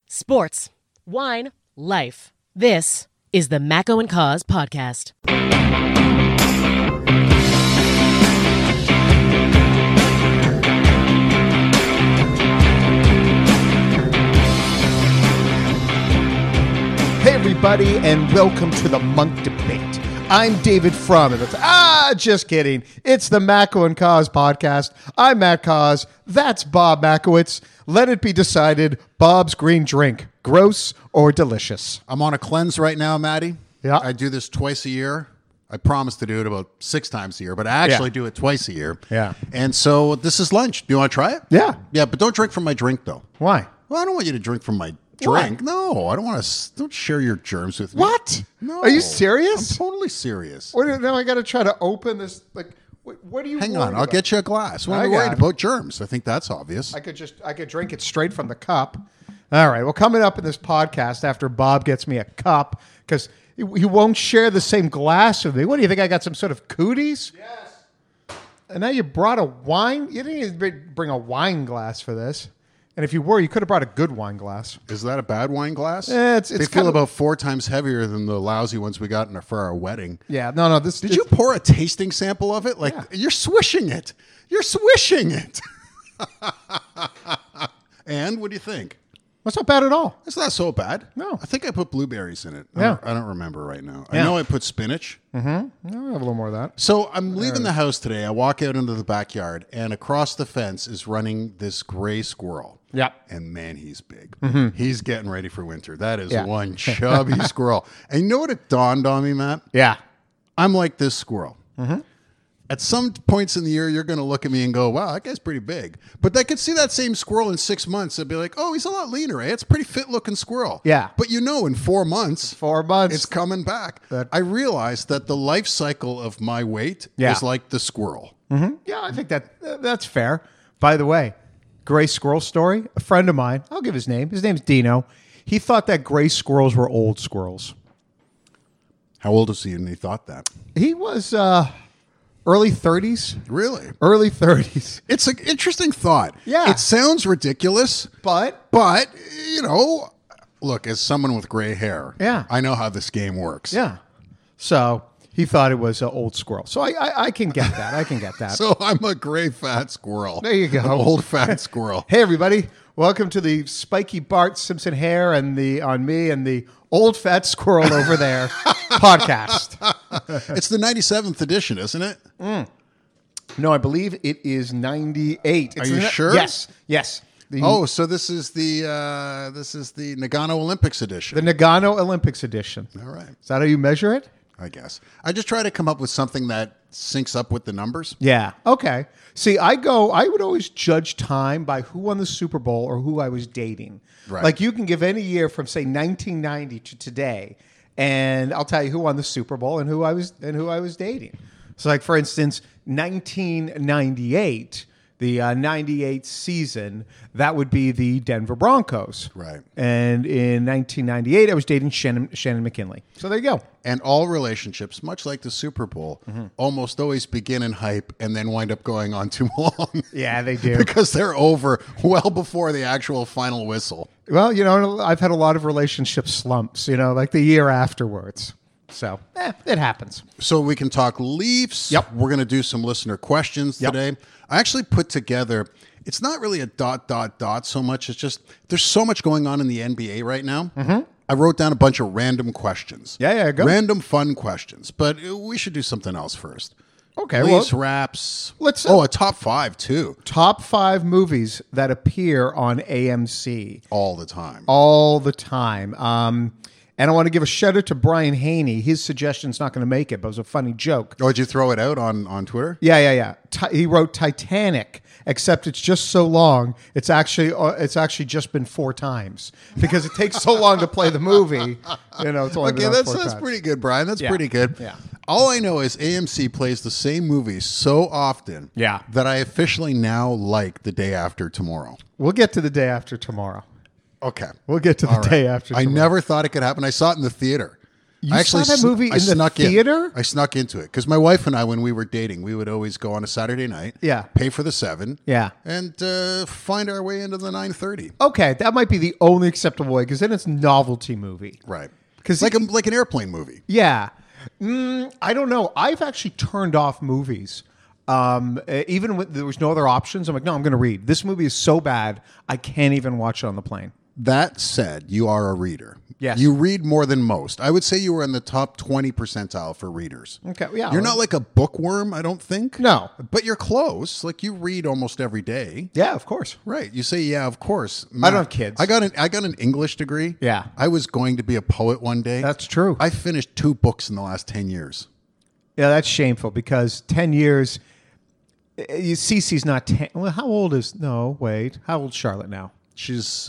Sports, wine, life. This is the Macco and Cause podcast. Hey everybody, and welcome to the Monk Debate. I'm David Frum. Just kidding. It's the Macco and Cause podcast. I'm Matt Cause. That's Bob Makowitz. Let it be decided, Bob's green drink, gross or delicious? I'm on a cleanse right now, Maddie. Yeah. I do this twice a year. I promise to do it about 6 times a year, but I actually do it twice a year. Yeah. And so this is lunch. Do you want to try it? Yeah. Yeah, but don't drink from my drink, though. Why? Well, I don't want you to drink from my Why? drink. No, I don't want to. Don't share your germs with me. What? No. Are you serious? I'm totally serious. Now I got to try to open this. What are you? Hang worried on. I'll about? get you a glass. What I are you got worried it. about germs? I think that's obvious. I could drink it straight from the cup. All right. Well, coming up in this podcast after Bob gets me a cup because he won't share the same glass with me. What do you think? I got some sort of cooties? Yes. And now you brought a wine? You didn't even bring a wine glass for this. And if you were, you could have brought a good wine glass. Is that a bad wine glass? It's they kind feel of- about 4 times heavier than the lousy ones we got for our wedding. Yeah. No. Did you pour a tasting sample of it? Like, Yeah. You're swishing it. You're swishing it. And what do you think? That's not bad at all. It's not so bad. No. I think I put blueberries in it. Yeah. I don't remember right now. Yeah. I know I put spinach. I'll have a little more of that. So I'm leaving the house today. I walk out into the backyard, and across the fence is running this gray squirrel. Yeah. And man, he's big. He's getting ready for winter. That is Yeah. one chubby squirrel. And you know what it dawned on me, Matt? Yeah. I'm like this squirrel. At some points in the year, you're going to look at me and go, wow, that guy's pretty big. But I could see that same squirrel in 6 months and be like, oh, he's a lot leaner, eh? It's a pretty fit-looking squirrel. Yeah. But in 4 months, 4 months. it's coming back. That- I realized that the life cycle of my weight Yeah. is like the squirrel. Yeah, I think that's fair. By the way, gray squirrel story. A friend of mine, I'll give his name. His name's Dino. He thought that gray squirrels were old squirrels. How old is he and he thought that? He was early 30s. Really? Early 30s. It's an interesting thought. Yeah. It sounds ridiculous, But but, look, as someone with gray hair, Yeah. I know how this game works. yeah. So he thought it was an old squirrel. So I can get that. I can get that. So I'm a gray fat squirrel. There you go. An old fat squirrel. Hey everybody, welcome to the spiky Bart Simpson hair and on me and the old fat squirrel over there podcast. It's the 97th edition, isn't it? No, I believe it is 98. Are you sure? Yes. The, So this is the Nagano Olympics edition. the Nagano Olympics edition. All right, Is that how you measure it? I guess. I just try to come up with something that syncs up with the numbers. Yeah. Okay. See, I would always judge time by who won the Super Bowl or who I was dating. Right. Like you can give any year from say 1990 to today, and I'll tell you who won the Super Bowl and who I was dating. So, like for instance, 1998, the 98 season, that would be the Denver Broncos. Right. And in 1998, I was dating Shannon McKinley. So there you go. And all relationships, much like the Super Bowl, almost always begin in hype and then wind up going on too long. Yeah, they do. Because they're over well before the actual final whistle. Well, I've had a lot of relationship slumps, like the year afterwards. So, it happens. So we can talk Leafs. Yep. We're going to do some listener questions Yep. today. I actually put together, it's not really a ... so much. It's just there's so much going on in the NBA right now. I wrote down a bunch of random questions. Yeah, go. Random fun questions. But we should do something else first. Okay, Leafs, Raps. let's- a top 5 too. Top 5 movies that appear on AMC All the time. all the time. And I want to give a shout out to Brian Haney. His suggestion's not going to make it, but it was a funny joke. Oh, did you throw it out on Twitter? Yeah. He wrote Titanic, except it's just so long. It's actually just been 4 times because it takes so long to play the movie. It's only been Okay, on that's 4 times. pretty good, Brian. That's Yeah. pretty good. Yeah. All I know is AMC plays the same movies so often Yeah. that I officially now like The Day After Tomorrow. We'll get to the day after tomorrow. Okay. We'll get to the All right. day after I tomorrow. never thought it could happen. I saw it in the theater. You saw that movie in the theater? I snuck into it because my wife and I, when we were dating, we would always go on a Saturday night, pay for the 7, and find our way into the 9:30. Okay, that might be the only acceptable way because then it's novelty movie, right? Because like an airplane movie. Yeah, I don't know. I've actually turned off movies. Even when there was no other options, I'm like, no, I'm going to read. This movie is so bad, I can't even watch it on the plane. That said, you are a reader. Yes. You read more than most. I would say you were in the top 20 percentile for readers. Okay, yeah. You're not like a bookworm, I don't think. No. But you're close. Like you read almost every day. Yeah, of course. Right. You say, yeah, of course. I don't have kids. I got an English degree. Yeah. I was going to be a poet one day. That's true. I finished 2 books in the last 10 years. Yeah, that's shameful because 10 years, Cece's not 10. Well, how old is, no, wait. How old is Charlotte now? She's...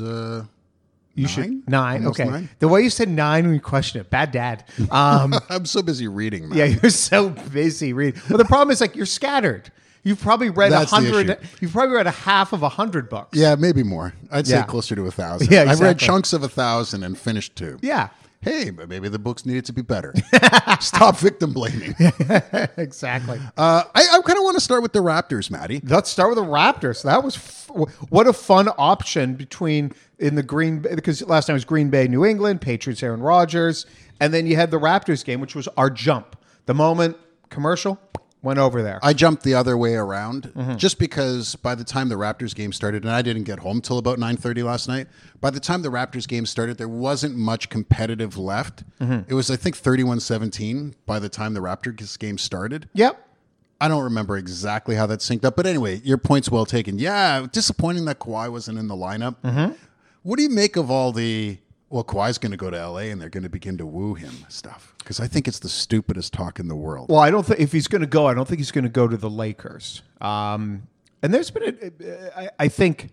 You 9? should 9. Almost Okay. 9. The way you said 9 when you question it, bad dad. I'm so busy reading, man. Yeah, you're so busy reading. Well, the problem is like you're scattered. You've probably read That's the 100. issue. You've probably read a half of 100 books. Yeah, maybe more. I'd say Yeah. closer to 1,000. Yeah, I've read exactly. chunks of 1,000 and finished 2. Yeah. Hey, but maybe the books needed to be better. Stop victim blaming. Exactly. I kind of want to start with the Raptors, Matty. Let's start with the Raptors. That was what a fun option between in the Green Bay, because last time it was Green Bay, New England, Patriots, Aaron Rodgers, and then you had the Raptors game, which was our jump. The moment commercial went over there. I jumped the other way around just because by the time the Raptors game started, and I didn't get home till about 9:30 last night, by the time the Raptors game started, there wasn't much competitive left. It was, I think, 31-17 by the time the Raptors game started. Yep. I don't remember exactly how that synced up, but anyway, your point's well taken. Yeah, disappointing that Kawhi wasn't in the lineup. What do you make of all the, well, Kawhi's going to go to LA and they're going to begin to woo him stuff? Because I think it's the stupidest talk in the world. Well, I don't think if he's going to go, I don't think he's going to go to the Lakers. And there's been, I think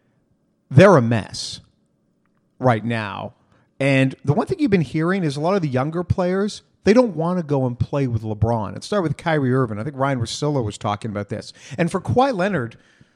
they're a mess right now. And the one thing you've been hearing is a lot of the younger players, they don't want to go and play with LeBron. It started with Kyrie Irving. I think Ryan Russillo was talking about this. And for Kawhi Leonard,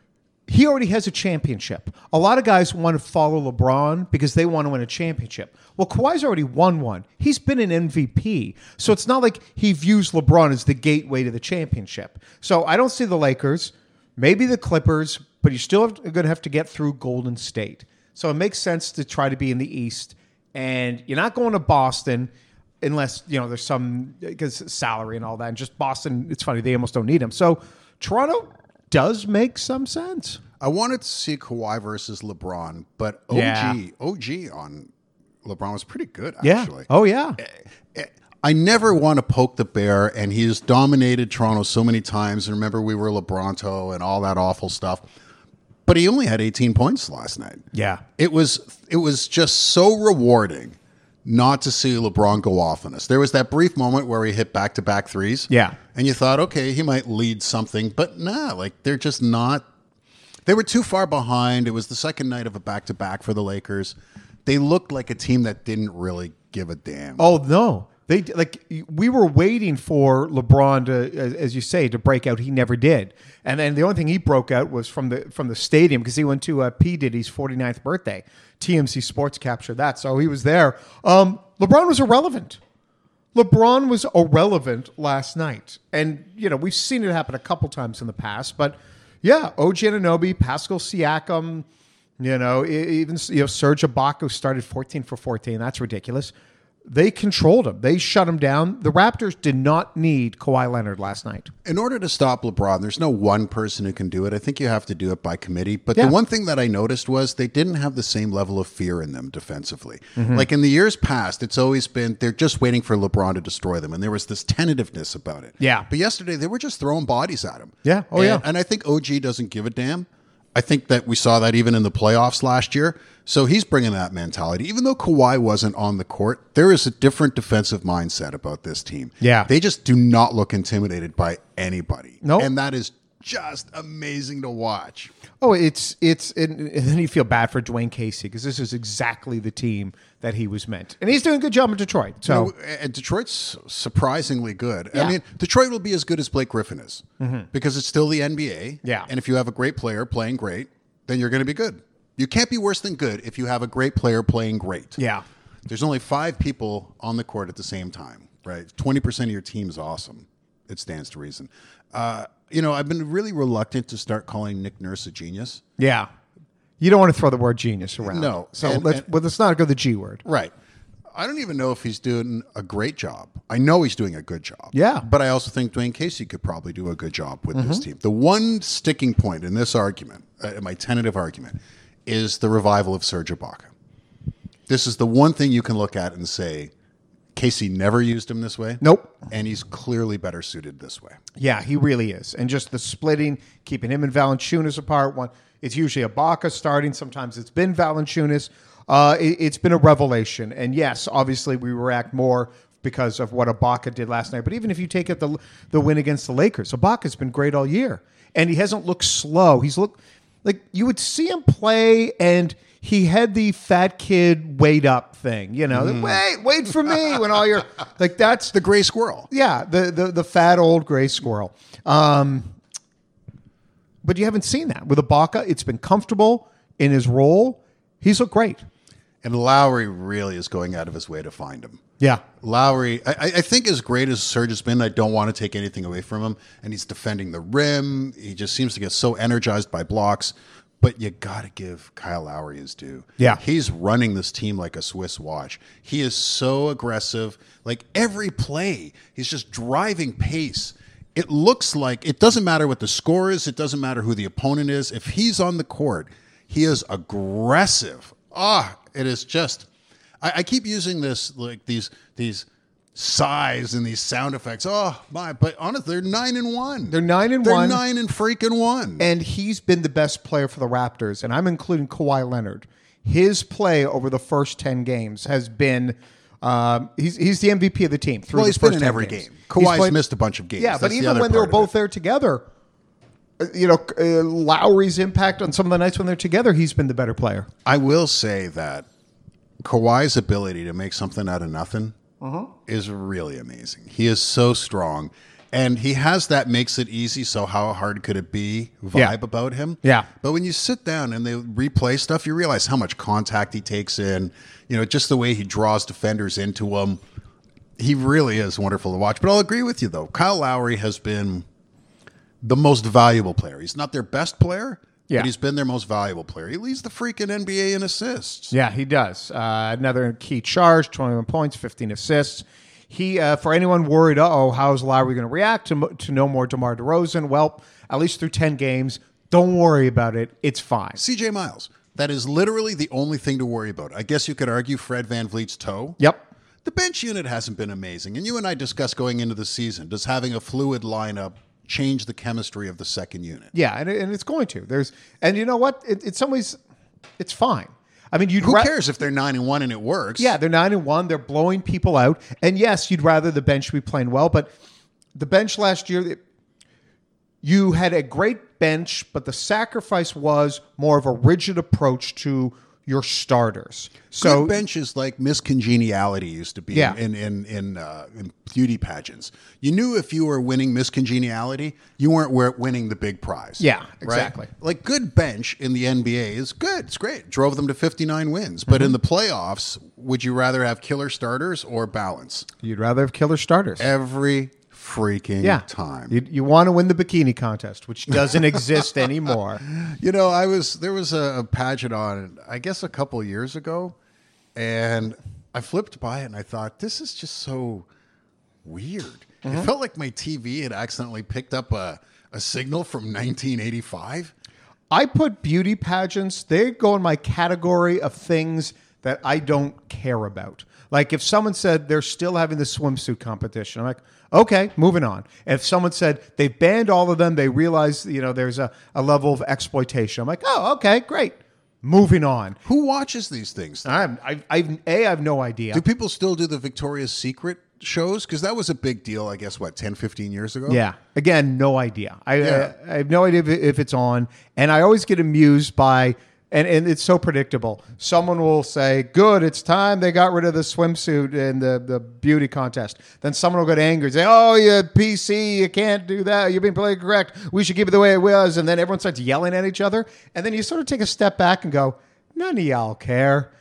he already has a championship. A lot of guys want to follow LeBron because they want to win a championship. Well, Kawhi's already won one. He's been an MVP. So it's not like he views LeBron as the gateway to the championship. So I don't see the Lakers, maybe the Clippers, but you're still going to have to get through Golden State. So it makes sense to try to be in the East. And you're not going to Boston unless, you know, there's some, because salary and all that. And just Boston, it's funny, they almost don't need him. So Toronto does make some sense. I wanted to see Kawhi versus LeBron, but OG on LeBron was pretty good, actually. Yeah. Oh, yeah. I never want to poke the bear, and he's dominated Toronto so many times. And remember, we were LeBronto and all that awful stuff. But he only had 18 points last night. Yeah. It was just so rewarding not to see LeBron go off on us. There was that brief moment where he hit back-to-back threes. Yeah. And you thought, okay, he might lead something. But nah, like they're just not. They were too far behind. It was the second night of a back-to-back for the Lakers. They looked like a team that didn't really give a damn. Oh, no. We were waiting for LeBron to, as you say, to break out. He never did. And then the only thing he broke out was from the stadium because he went to P. Diddy's 49th birthday. TMC Sports captured that. So he was there. LeBron was irrelevant. LeBron was irrelevant last night. And, you know, we've seen it happen a couple times in the past. But, yeah, OG Anunoby, Pascal Siakam, you know, even Serge Ibaka started 14 for 14. That's ridiculous. They controlled him. They shut him down. The Raptors did not need Kawhi Leonard last night. In order to stop LeBron, there's no one person who can do it. I think you have to do it by committee. But Yeah. the one thing that I noticed was they didn't have the same level of fear in them defensively. Like in the years past, it's always been they're just waiting for LeBron to destroy them. And there was this tentativeness about it. Yeah. But yesterday, they were just throwing bodies at him. Yeah. Oh, and, yeah. And I think OG doesn't give a damn. I think that we saw that even in the playoffs last year. So he's bringing that mentality. Even though Kawhi wasn't on the court, there is a different defensive mindset about this team. Yeah. They just do not look intimidated by anybody. Nope. And that is just amazing to watch. Oh, and then you feel bad for Dwayne Casey because this is exactly the team that he was meant. And he's doing a good job in Detroit. So And Detroit's surprisingly good. Yeah. I mean, Detroit will be as good as Blake Griffin is because it's still the NBA. Yeah. And if you have a great player playing great, then you're going to be good. You can't be worse than good if you have a great player playing great. yeah. There's only 5 people on the court at the same time, right? 20% of your team is awesome. It stands to reason. I've been really reluctant to start calling Nick Nurse a genius. Yeah. You don't want to throw the word genius around. No. So let's not go the G word. Right. I don't even know if he's doing a great job. I know he's doing a good job. Yeah. But I also think Dwayne Casey could probably do a good job with this team. The one sticking point in this argument, my tentative argument, is the revival of Serge Ibaka. This is the one thing you can look at and say, Casey never used him this way. Nope. And he's clearly better suited this way. Yeah, he really is. And just the splitting, keeping him and Valanciunas apart. It's usually Ibaka starting. Sometimes it's been Valanciunas. It's been a revelation. And yes, obviously we react more because of what Ibaka did last night. But even if you take it the win against the Lakers, Ibaka's been great all year. And he hasn't looked slow. He's looked like you would see him play and he had the fat kid wait up thing, wait for me when all you're like, that's The gray squirrel. yeah, the fat old gray squirrel. But you haven't seen that with Ibaka. It's been comfortable in his role. He's looked great. And Lowry really is going out of his way to find him. Yeah. Lowry, I think as great as Serge has been, I don't want to take anything away from him. And he's defending the rim. He just seems to get so energized by blocks. But you got to give Kyle Lowry his due. Yeah. He's running this team like a Swiss watch. He is so aggressive. Like every play, he's just driving pace. It looks like it doesn't matter what the score is. It doesn't matter who the opponent is. If he's on the court, he is aggressive. It is just, I keep using this, like these sighs and these sound effects. But honestly, they're 9-1. They're 9-1. They're 9-1. And he's been the best player for the Raptors, and I'm including Kawhi Leonard. His play over the first 10 games has been he's the MVP of the team. Well, he's been in every game. Kawhi's missed a bunch of games. Yeah, but even when they were both there together, Lowry's impact on some of the nights when they're together, he's been the better player. I will say that Kawhi's ability to make something out of nothing is really amazing. He is so strong. And he has that makes it easy, so how hard could it be vibe about him. Yeah. But when you sit down and they replay stuff, you realize how much contact he takes in, just the way he draws defenders into him. He really is wonderful to watch. But I'll agree with you, though. Kyle Lowry has been the most valuable player. He's not their best player, but he's been their most valuable player. He leads the freaking NBA in assists. Yeah, he does. Another key charge, 21 points, 15 assists. He, for anyone worried, how's Lowry going to react to no more DeMar DeRozan? Well, at least through 10 games, don't worry about it. It's fine. CJ Miles, that is literally the only thing to worry about. I guess you could argue Fred VanVleet's toe. Yep. The bench unit hasn't been amazing. And you and I discussed going into the season, does having a fluid lineup change the chemistry of the second unit? Yeah, and it's going to. And you know what? In some ways, it's fine. I mean, who cares if they're 9-1 and it works? Yeah, they're 9-1. They're blowing people out. And yes, you'd rather the bench be playing well, but the bench last year, you had a great bench, but the sacrifice was more of a rigid approach to your starters. So good benches like Miss Congeniality used to be in beauty pageants. You knew if you were winning Miss Congeniality, you weren't winning the big prize. Yeah, exactly. Right? Like good bench in the NBA is good. It's great. Drove them to 59 wins. But in the playoffs, would you rather have killer starters or balance? You'd rather have killer starters. Every freaking time. You want to win the bikini contest, which doesn't exist anymore. There was a pageant on, I guess, a couple of years ago, and I flipped by it and I thought, this is just so weird. It felt like my TV had accidentally picked up a signal from 1985. I put beauty pageants, they go in my category of things that I don't care about. Like if someone said they're still having the swimsuit competition, I'm like, okay, moving on. If someone said they've banned all of them, they realize there's a level of exploitation. I'm like, oh, okay, great. Moving on. Who watches these things? I have no idea. Do people still do the Victoria's Secret shows? Because that was a big deal, I guess, 10, 15 years ago? Yeah. Again, no idea. I have no idea if it's on. And I always get amused by... And it's so predictable. Someone will say, good, it's time they got rid of the swimsuit in the beauty contest. Then someone will get angry and say, oh, you PC, you can't do that. You're being politically correct. We should keep it the way it was. And then everyone starts yelling at each other. And then you sort of take a step back and go, none of y'all care.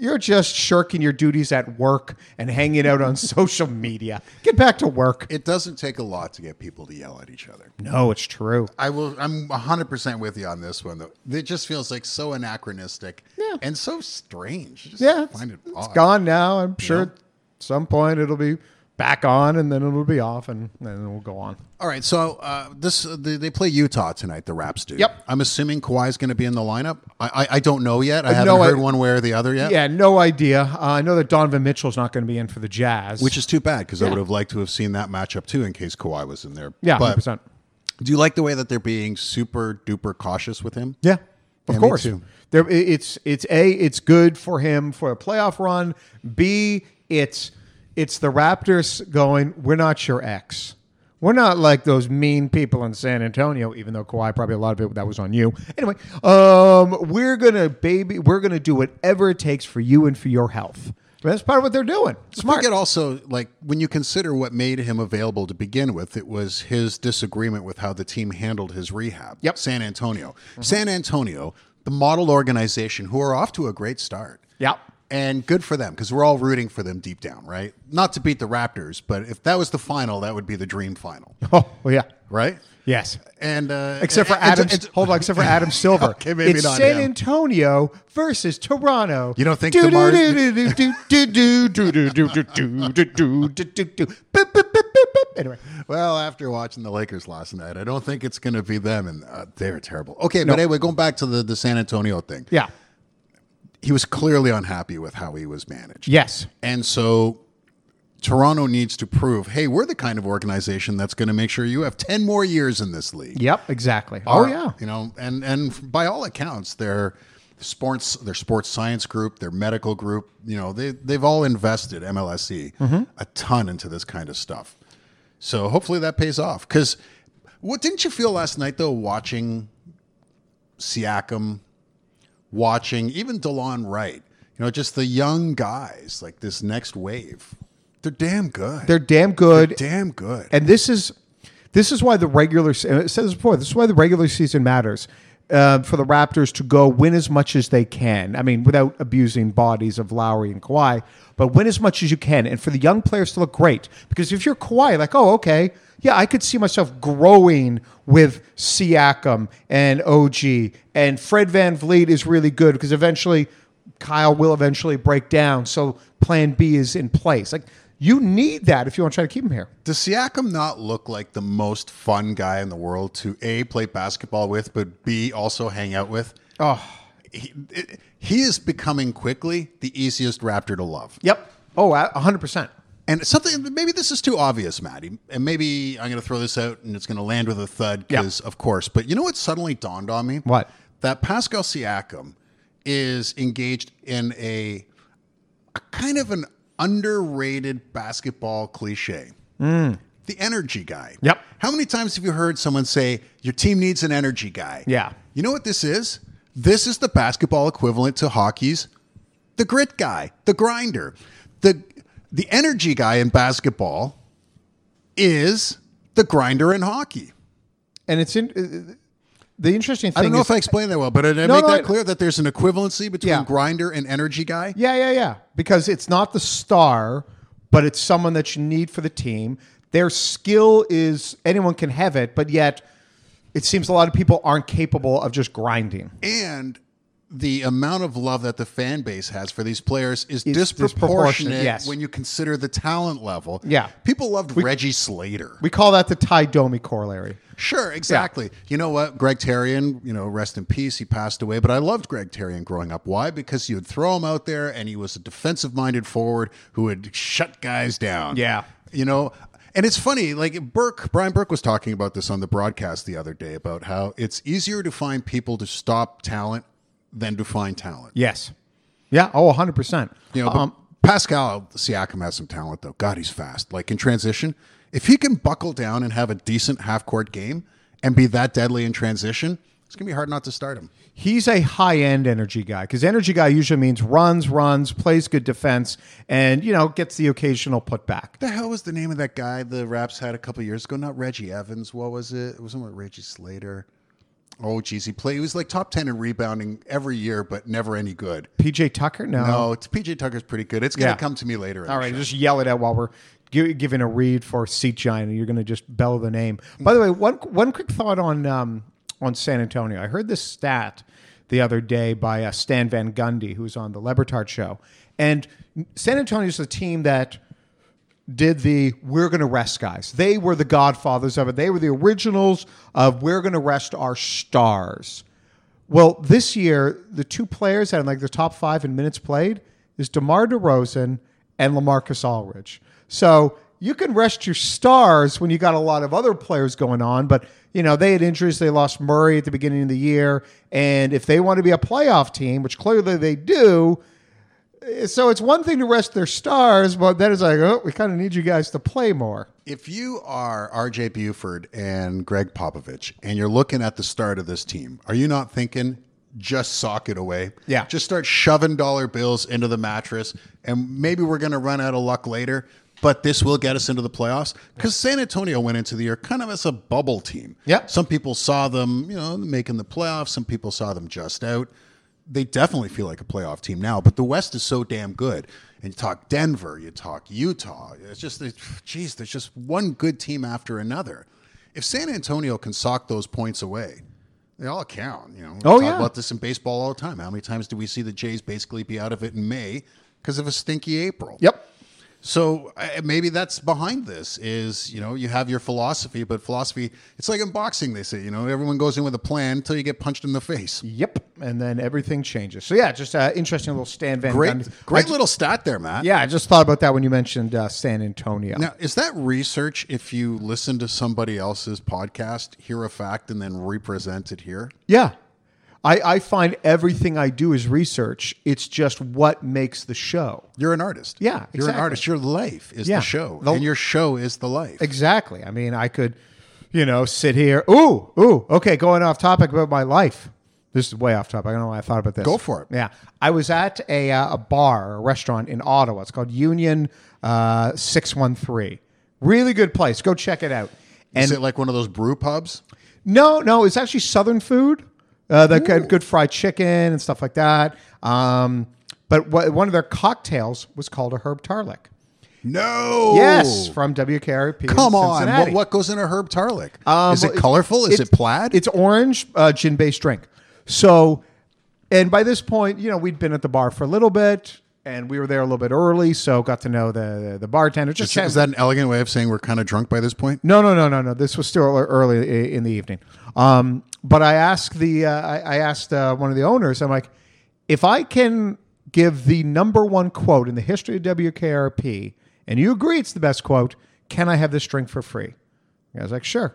You're just shirking your duties at work and hanging out on social media. Get back to work. It doesn't take a lot to get people to yell at each other. No, it's true. I'm 100% with you on this one, though. It just feels like so anachronistic and so strange. I just find it it's odd. gone now. I'm sure know? at some point it'll be back on, and then it'll be off, and then we'll go on. All right, so they play Utah tonight, the Raps do. Yep. I'm assuming Kawhi's going to be in the lineup. I don't know yet. I haven't no, heard one way or the other yet. Yeah, no idea. I know that Donovan Mitchell's not going to be in for the Jazz. Which is too bad, because I would have liked to have seen that matchup, too, in case Kawhi was in there. yeah, But 100%. do you like the way that they're being super duper cautious with him? Yeah, of Yeah, me course. too. It's good for him for a playoff run. B, it's the Raptors going, we're not your ex. We're not like those mean people in San Antonio, even though Kawhi, probably a lot of it that was on you. Anyway, we're gonna do whatever it takes for you and for your health. That's part of what they're doing. Smart. Forget also, like, when you consider what made him available to begin with, it was his disagreement with how the team handled his rehab. Yep. San Antonio. San Antonio, the model organization, who are off to a great start. Yep. And good for them, because we're all rooting for them deep down, right? Not to beat the Raptors, but if that was the final, that would be the dream final, Oh, well, yeah. right? Yes. And Except for Adam Silver. Okay, maybe it's not San him. Antonio versus Toronto. You don't think Anyway, Well, after watching the Lakers last night, I don't think it's going to be them, and they're terrible. Okay, but anyway, going back to the San Antonio thing. yeah. He was clearly unhappy with how he was managed. Yes. And so Toronto needs to prove, hey, we're the kind of organization that's going to make sure you have 10 more years in this league. Yep, exactly. Oh, yeah. You know, and by all accounts, their sports science group, their medical group, you know, they've all invested, MLSE, a ton into this kind of stuff. So hopefully that pays off. Because what didn't you feel last night, though, watching Siakam, watching even DeLon Wright, you know, just the young guys, like this next wave. They're damn good. They're damn good. They're damn good. And this is why the regular it says before, this is why the regular season matters. For the Raptors to go win as much as they can. I mean, without abusing bodies of Lowry and Kawhi, but win as much as you can. And for the young players to look great. Because if you're Kawhi, like, oh, okay, yeah, I could see myself growing with Siakam and OG. And Fred VanVleet is really good because eventually Kyle will eventually break down. So plan B is in place. Like, you need that if you want to try to keep him here. Does Siakam not look like the most fun guy in the world to A, play basketball with, but B, also hang out with? Oh, He is becoming quickly the easiest Raptor to love. yep. Oh, 100%. And something, maybe this is too obvious, Matty, and maybe I'm going to throw this out and it's going to land with a thud because, of course, but you know what suddenly dawned on me? What? That Pascal Siakam is engaged in a kind of an underrated basketball cliche. The energy guy. Yep. How many times have you heard someone say, your team needs an energy guy? Yeah. You know what this is? This is the basketball equivalent to hockey's the grit guy, the grinder. The energy guy in basketball is the grinder in hockey. And it's in the interesting thing. I don't know is, if I explained that well, but did I make that clear that there's an equivalency between grinder and energy guy? Yeah. Because it's not the star, but it's someone that you need for the team. Their skill is anyone can have it, but yet it seems a lot of people aren't capable of just grinding. And the amount of love that the fan base has for these players is disproportionate, disproportionate yes. when you consider the talent level. Yeah. People loved Reggie Slater. We call that the Ty Domi corollary. Sure, exactly. You know what? Greg Terrian, you know, rest in peace. He passed away, but I loved Greg Terrian growing up. Why? Because you would throw him out there and he was a defensive-minded forward who would shut guys down. Yeah. You know, and it's funny, like Brian Burke was talking about this on the broadcast the other day about how it's easier to find people to stop talent than to find talent. Yes. Yeah. Oh, 100%. You know, but Pascal Siakam has some talent, though. God, he's fast. Like in transition, if he can buckle down and have a decent half-court game and be that deadly in transition, it's going to be hard not to start him. He's a high-end energy guy because energy guy usually means runs, plays good defense, and, you know, gets the occasional putback. The hell was the name of that guy the Raps had a couple years ago? Not Reggie Evans. What was it? It wasn't Reggie Slater. Oh, geez, he was like top 10 in rebounding every year, but never any good. PJ Tucker? No, it's PJ Tucker's pretty good. It's going to come to me later. All right, just yell it out while we're giving a read for Seat Giant, and you're going to just bellow the name. By the way, one quick thought on San Antonio. I heard this stat the other day by Stan Van Gundy, who's on the Lebertard show. And San Antonio's a team that did the we're going to rest guys. They were the godfathers of it. They were the originals of we're going to rest our stars. Well, this year, the two players that are like the top 5 in minutes played is DeMar DeRozan and LaMarcus Aldridge. So you can rest your stars when you got a lot of other players going on, but you know, they had injuries. They lost Murray at the beginning of the year. And if they want to be a playoff team, which clearly they do, so it's one thing to rest their stars, but then it's like, oh, we kind of need you guys to play more. If you are RJ Buford and Greg Popovich and you're looking at the start of this team, are you not thinking just sock it away? Yeah. Just start shoving dollar bills into the mattress and maybe we're going to run out of luck later, but this will get us into the playoffs? Because San Antonio went into the year kind of as a bubble team. Yeah. Some people saw them, making the playoffs. Some people saw them just out. They definitely feel like a playoff team now, but the West is so damn good. And you talk Denver, you talk Utah. It's just, there's just one good team after another. If San Antonio can sock those points away, they all count. We talk about this in baseball all the time. How many times do we see the Jays basically be out of it in May because of a stinky April? Yep. So maybe that's behind this is, you have your philosophy, but philosophy, it's like in boxing, they say, everyone goes in with a plan until you get punched in the face. Yep. And then everything changes. So yeah, just an interesting little Stan Van Gundy. Great little stat there, Matt. Yeah, I just thought about that when you mentioned San Antonio. Now, is that research if you listen to somebody else's podcast, hear a fact, and then represent it here? Yeah. I find everything I do is research. It's just what makes the show. You're an artist. Yeah, You're exactly. an artist. Your life is the show. And your show is the life. Exactly. I mean, I could, sit here. Ooh. Okay, going off topic about my life. This is way off topic. I don't know why I thought about this. Go for it. Yeah. I was at a bar, a restaurant in Ottawa. It's called Union 613. Really good place. Go check it out. And is it like one of those brew pubs? No. It's actually Southern food. They had good fried chicken and stuff like that. But one of their cocktails was called a Herb Tarlick. No. Yes, from WKRP. Come on. Cincinnati. What goes in a Herb Tarlick? Is it colorful? Is it plaid? It's orange, gin-based drink. So, and by this point, we'd been at the bar for a little bit, and we were there a little bit early, so got to know the bartender. Is that an elegant way of saying we're kind of drunk by this point? No. This was still early in the evening. But I asked one of the owners, I'm like, if I can give the number one quote in the history of WKRP, and you agree it's the best quote, can I have this drink for free? I was like, sure.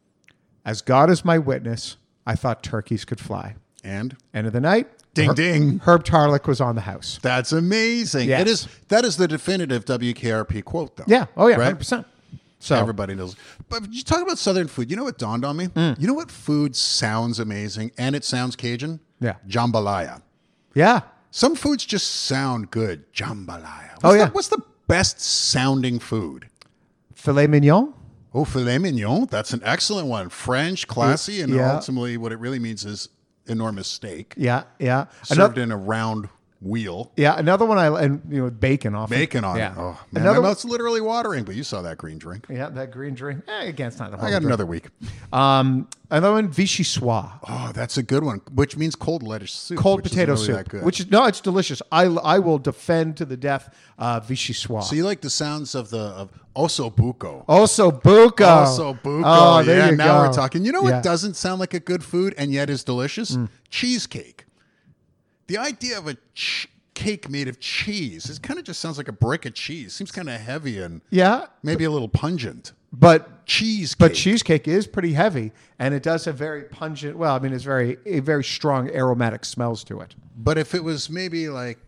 As God is my witness, I thought turkeys could fly. And? End of the night. Ding. Herb Tarlick was on the house. That's amazing. Yes. That is the definitive WKRP quote, though. Yeah. Oh, yeah. Right? 100%. So everybody knows. But you talk about Southern food. You know what dawned on me? You know what food sounds amazing and it sounds Cajun? Yeah. Jambalaya. Yeah. Some foods just sound good. Jambalaya. What's the best sounding food? Filet mignon. Oh, filet mignon. That's an excellent one. French, classy, and ultimately what it really means is enormous steak. Yeah. Served in a round wheel. Yeah, another one bacon off. Bacon on it. Oh, man, my mouth's literally watering, but you saw that green drink. Yeah, that green drink. Again, it's not the whole I got drink. another week. Another one, vichyssoise. Oh, that's a good one, which means cold lettuce soup. Cold which potato isn't really soup. that good. It's delicious. I will defend to the death vichyssoise. So you like the sounds of osso buco. Osso buco. Oh, there you now go. we're talking. You know what doesn't sound like a good food and yet is delicious? Cheesecake. The idea of a cake made of cheese, it kind of just sounds like a brick of cheese. Seems kind of heavy and maybe a little pungent. But cheesecake is pretty heavy, and it does have very pungent. Well, I mean, it's very strong aromatic smells to it. But if it was maybe like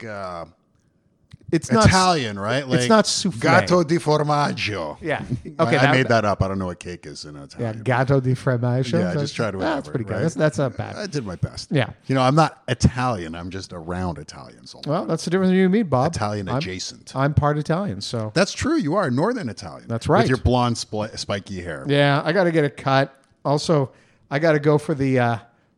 it's Italian, not, right? Like it's not souffle. Gatto di formaggio. Yeah. Okay. I made that up. I don't know what cake is in Italian. Yeah, gatto di formaggio. Yeah, I just tried to. That's pretty good. Right? That's not bad. I did my best. Yeah. I'm not Italian. I'm just around Italians. Well, that's the difference you and me, Bob. Italian adjacent. I'm part Italian, so that's true. You are Northern Italian. That's right. With your blonde, spiky hair. Yeah, I got to get a cut. Also, I got to go for the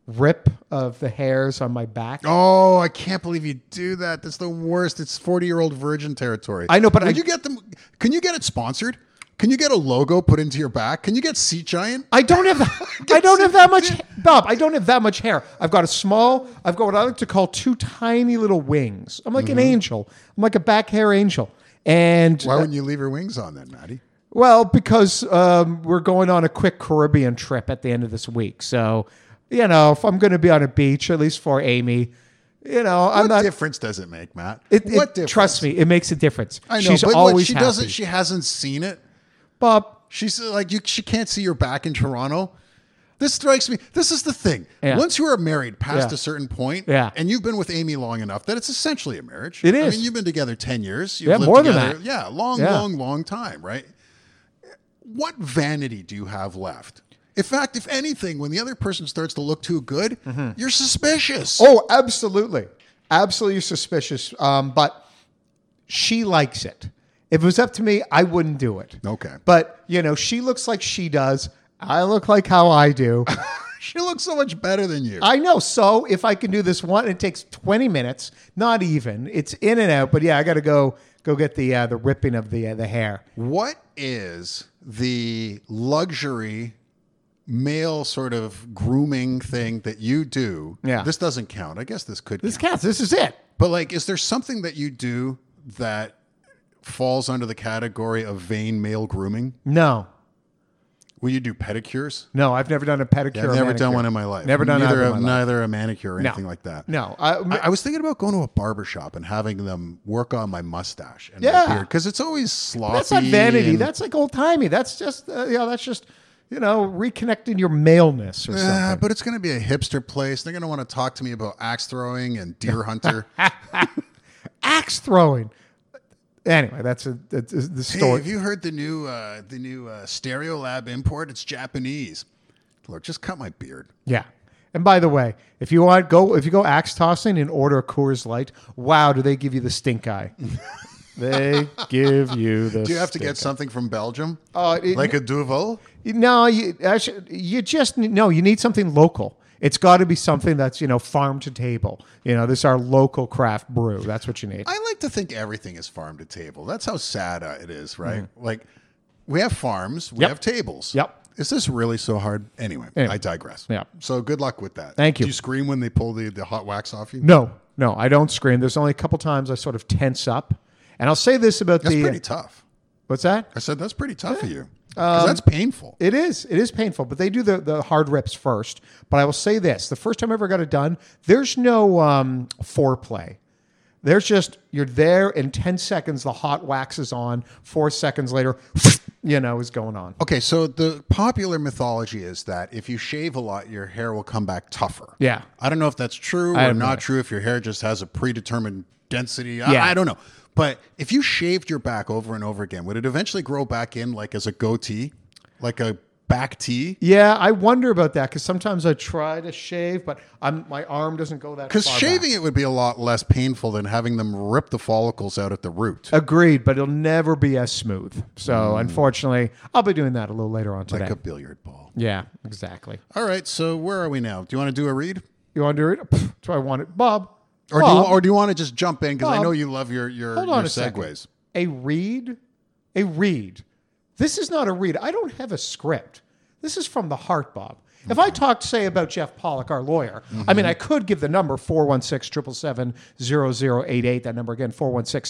rip of the hairs on my back. Oh, I can't believe you do that. That's the worst. It's 40-year-old virgin territory. I know, but Would you get them? Can you get it sponsored? Can you get a logo put into your back? Can you get Seat Giant? I don't have that much, Bob. I don't have that much hair. I've got what I like to call two tiny little wings. I'm like an angel. I'm like a back hair angel. And Why wouldn't you leave your wings on then, Maddie? well, because we're going on a quick Caribbean trip at the end of this week. So, if I'm going to be on a beach, at least for Amy, I'm What not. difference does it make, Matt? What difference? Trust me, it makes a difference. I know, She's but always she happy. doesn't. She hasn't seen it. Bob, She's like she can't see your back in Toronto. This strikes me. This is the thing. Yeah. Once you are married past Yeah. a certain point, Yeah. and you've been with Amy long enough that it's essentially a marriage. It I is. mean, you've been together 10 years. You've Yeah, lived more than together, that. Yeah, long time, right? What vanity do you have left? In fact, if anything, when the other person starts to look too good, you're suspicious. Oh, absolutely. Absolutely suspicious. But she likes it. If it was up to me, I wouldn't do it. Okay. But, she looks like she does. I look like how I do. She looks so much better than you. I know. So if I can do this one, it takes 20 minutes. Not even. It's in and out. But yeah, I got to go get the ripping of the hair. What is the luxury male sort of grooming thing that you do? Yeah. This doesn't count. I guess this could This count. counts. This is it. But like, is there something that you do that falls under the category of vain male grooming? No. Will you do pedicures? No, I've never done a pedicure. Yeah, I've or never manicure. done one in my life. Never done either in my life. neither a manicure or No. anything like that. No. I was thinking about going to a barber shop and having them work on my mustache and Yeah. my beard because it's always sloppy. That's not vanity. and- That's like old timey. That's just reconnecting your maleness or something. But it's going to be a hipster place. They're going to want to talk to me about axe throwing and deer hunter. Axe throwing. Anyway, that's the Hey, story. have you heard the new Stereolab import? It's Japanese. Look, just cut my beard. Yeah. And by the way, if you go axe tossing and order a Coors Light, wow, do they give you the stink eye? They give you the. Do you have to stink get something from Belgium? It- Like a Duvel? eye. No, you need something local. It's got to be something that's farm to table. This is our local craft brew. That's what you need. I like to think everything is farm to table. That's how sad it is, right? Like, we have farms, we Yep. have tables. Yep. Is this really so hard? Anyway, I digress. Yeah. So good luck with that. Thank you. Do you scream when they pull the hot wax off you? No, I don't scream. There's only a couple times I sort of tense up. And I'll say this about That's the. pretty tough. What's that? I said that's pretty tough of you. 'Cause that's painful. It is. It is painful, but they do the hard rips first. But I will say this: the first time I ever got it done, there's no foreplay. There's just you're there in 10 seconds. The hot wax is on. 4 seconds later, is going on. Okay, so the popular mythology is that if you shave a lot, your hair will come back tougher. Yeah. I don't know if that's true I or have no not idea. true, if your hair just has a predetermined density. Yeah. I don't know. But if you shaved your back over and over again, would it eventually grow back in like as a goatee? Like a back tee? Yeah, I wonder about that because sometimes I try to shave, but my arm doesn't go that far. Because back. shaving it would be a lot less painful than having them rip the follicles out at the root. Agreed, but it'll never be as smooth. So unfortunately, I'll be doing that a little later on today. Like a billiard ball. Yeah, exactly. All right, so where are we now? Do you want to do a read? You want to do it? Pff, do I want it, Bob? Or Bob, do you want to just jump in? Because I Bob, know you love your hold on a segues. second. A read? A read. This is not a read. I don't have a script. This is from the heart, Bob. If I talked, say, about Jeff Pollock, our lawyer, I mean, I could give the number 416-777-0088. That number again,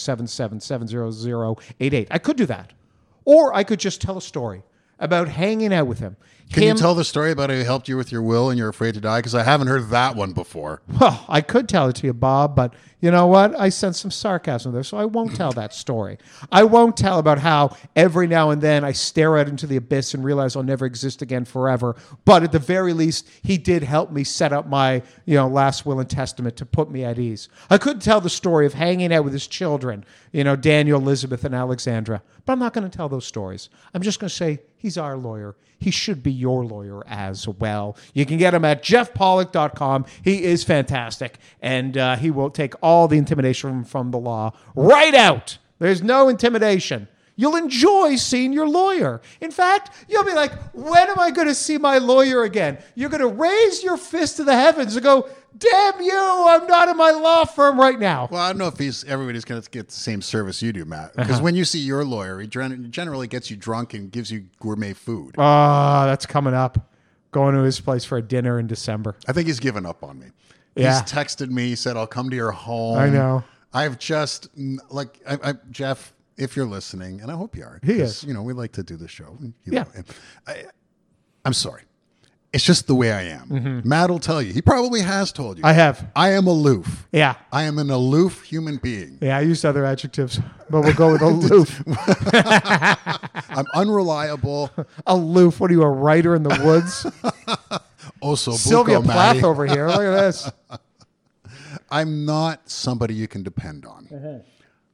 416-777-0088. I could do that. Or I could just tell a story about hanging out with him. Can you tell the story about how he helped you with your will and you're afraid to die? Because I haven't heard that one before. Well, I could tell it to you, Bob, but you know what? I sense some sarcasm there, so I won't tell that story. I won't tell about how every now and then I stare out into the abyss and realize I'll never exist again forever. But at the very least, he did help me set up my, last will and testament to put me at ease. I could tell the story of hanging out with his children, Daniel, Elizabeth, and Alexandra. But I'm not going to tell those stories. I'm just going to say he's our lawyer. He should be your lawyer as well. You can get him at jeffpollock.com. He is fantastic, and he will take all the intimidation from the law right out. There's no intimidation. You'll enjoy seeing your lawyer. In fact, you'll be like, when am I going to see my lawyer again? You're going to raise your fist to the heavens and go, damn you, I'm not in my law firm right now. Well, I don't know if everybody's going to get the same service you do, Matt. Because when you see your lawyer, he generally gets you drunk and gives you gourmet food. Oh, that's coming up. Going to his place for a dinner in December. I think he's given up on me. Yeah. He's texted me. He said, I'll come to your home. I know. I've just, Jeff, if you're listening, and I hope you are. He is. You know, we like to do this show. Yeah. I'm sorry. It's just the way I am. Matt will tell you. He probably has told you. I have. I am aloof. Yeah. I am an aloof human being. Yeah, I used other adjectives, but we'll go with aloof. I'm unreliable. Aloof. What are you, a writer in the woods? Also, Sylvia buco, Plath Matty. over here. Look at this. I'm not somebody you can depend on.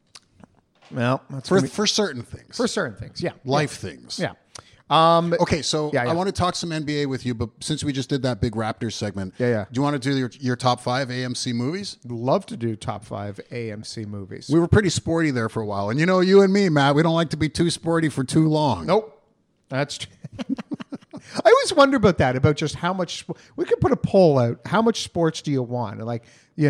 Well, that's For certain things. for certain things. Yeah. life things. Yeah. Okay, so Yeah, yeah. I want to talk some NBA with you, but since we just did that big Raptors segment, Yeah. do you want to do your top 5 AMC movies? Love to do top 5 AMC movies. We were pretty sporty there for a while. And you and me, Matt, we don't like to be too sporty for too long. Nope. That's true. I always wonder about that, about just how much we could put a poll out. How much sports do you want? Like,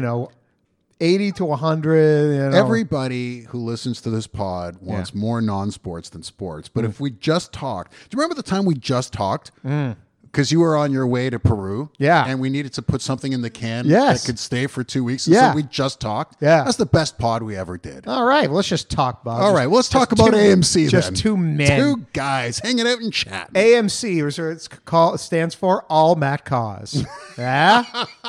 80 to 100. Everybody who listens to this pod wants more non-sports than sports. But if we just talked, do you remember the time we just talked? Because you were on your way to Peru. Yeah. And we needed to put something in the can Yes. that could stay for 2 weeks. And Yeah. so we just talked. Yeah. That's the best pod we ever did. All right, well, let's just talk, Bob. All right, well, let's talk about AMC then. Just two men. Two guys hanging out and chatting. AMC, or it stands for All Matt Cause. Yeah?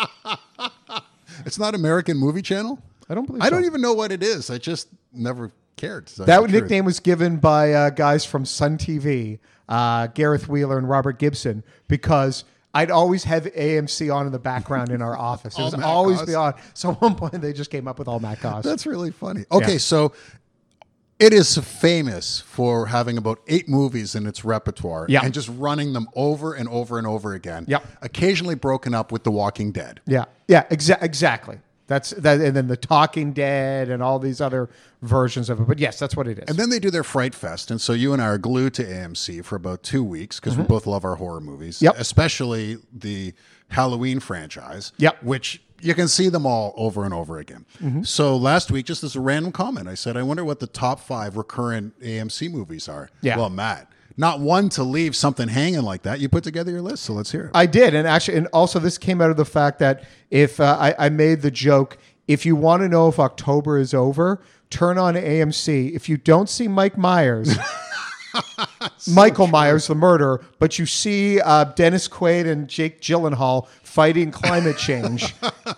It's not American Movie Channel? I don't believe I so. don't even know what it is. I just never cared. to tell you That the truth. nickname was given by guys from Sun TV, Gareth Wheeler and Robert Gibson, because I'd always have AMC on in the background in our office. It All was Matt always Cause. be on. So at one point, they just came up with All Matt Cause. That's really funny. Okay, Yeah. so it is famous for having about 8 movies in its repertoire Yeah. and just running them over and over and over again. Yep. Occasionally broken up with The Walking Dead. Yeah, exactly. That's that, and then the Talking Dead and all these other versions of it. But yes, that's what it is. And then they do their Fright Fest. And so you and I are glued to AMC for about 2 weeks because we both love our horror movies, Mm-hmm. Yep. especially the Halloween franchise, Yep. which you can see them all over and over again. Mm-hmm. So last week, just as a random comment, I said, I wonder what the top 5 recurrent AMC movies are. Yeah. Well, Matt, not one to leave something hanging like that. You put together your list, so let's hear it. I did, and also this came out of the fact that if I made the joke, if you want to know if October is over, turn on AMC. If you don't see Mike Myers, Michael Myers, the murderer, but you see Dennis Quaid and Jake Gyllenhaal fighting climate change,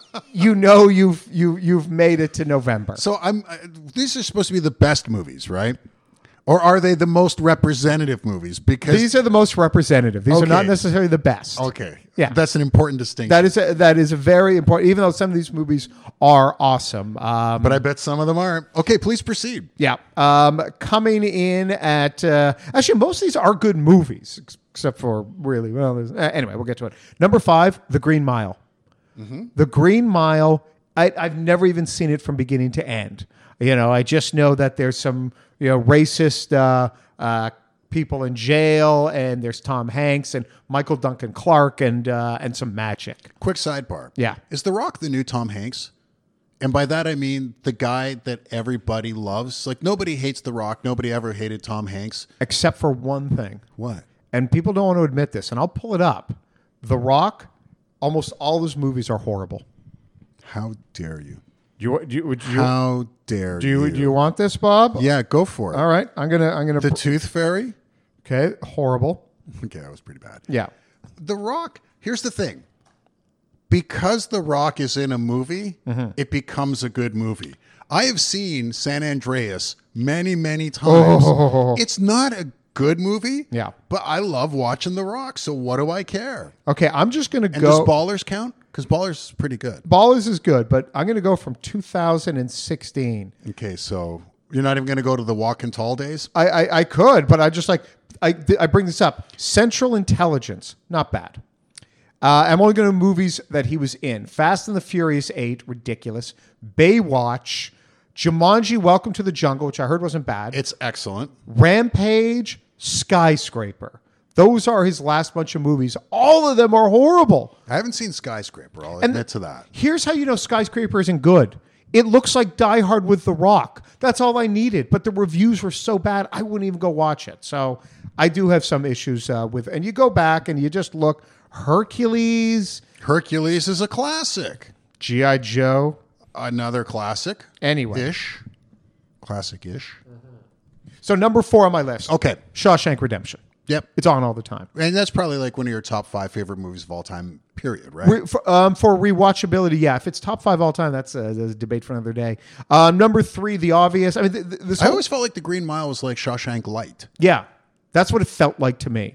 you've made it to November. So these are supposed to be the best movies, right? Or are they the most representative movies? Because These are the most representative. These are not Okay. necessarily the best. okay, Yeah. that's an important distinction. That is a very important. Even though some of these movies are awesome, But I bet some of them aren't. Okay, please proceed. yeah. Coming in at actually, most of these are good movies, except for really well. Anyway, we'll get to it. Number 5, The Green Mile. The Green Mile. I've never even seen it from beginning to end. I just know that there's some racist people in jail, and there's Tom Hanks and Michael Duncan Clark and some magic. Quick sidebar. Yeah. Is The Rock the new Tom Hanks? And by that I mean the guy that everybody loves. Like nobody hates The Rock. Nobody ever hated Tom Hanks. Except for one thing. What? And people don't want to admit this, and I'll pull it up. The Rock, almost all his movies are horrible. How dare you? How How dare do you? you want this, Bob? Yeah, go for it. All right, I'm gonna. The Tooth Fairy? Okay, horrible. Okay, that was pretty bad. Yeah. The Rock, here's the thing. Because The Rock is in a movie, it becomes a good movie. I have seen San Andreas many, many times. It's not a good movie, Yeah. but I love watching The Rock, so what do I care? Okay, I'm just gonna And go. does Ballers count? Because Ballers is pretty good. Ballers is good, but I'm gonna go from 2016. Okay, so you're not even going to go to the Walking Tall days? I could, but I just I bring this up. Central Intelligence, not bad. I'm only going to movies that he was in. Fast and the Furious 8, ridiculous. Baywatch, Jumanji: Welcome to the Jungle, which I heard wasn't bad. It's excellent. Rampage, Skyscraper. Those are his last bunch of movies. All of them are horrible. I haven't seen Skyscraper. I'll admit to that. Here's how you know Skyscraper isn't good. It looks like Die Hard with The Rock. That's all I needed. But the reviews were so bad, I wouldn't even go watch it. So I do have some issues with. And you go back and you just look. Hercules. Hercules is a classic. G.I. Joe. Another classic. Anyway. Ish. Classic-ish. So number 4 on my list. Okay. Shawshank Redemption. Yep. It's on all the time. And that's probably like one of your top 5 favorite movies of all time, period, right? For rewatchability, yeah. If it's top 5 all time, that's a debate for another day. Number 3, the obvious. I mean, this I whole, always felt like The Green Mile was like Shawshank Light. yeah, that's what it felt like to me.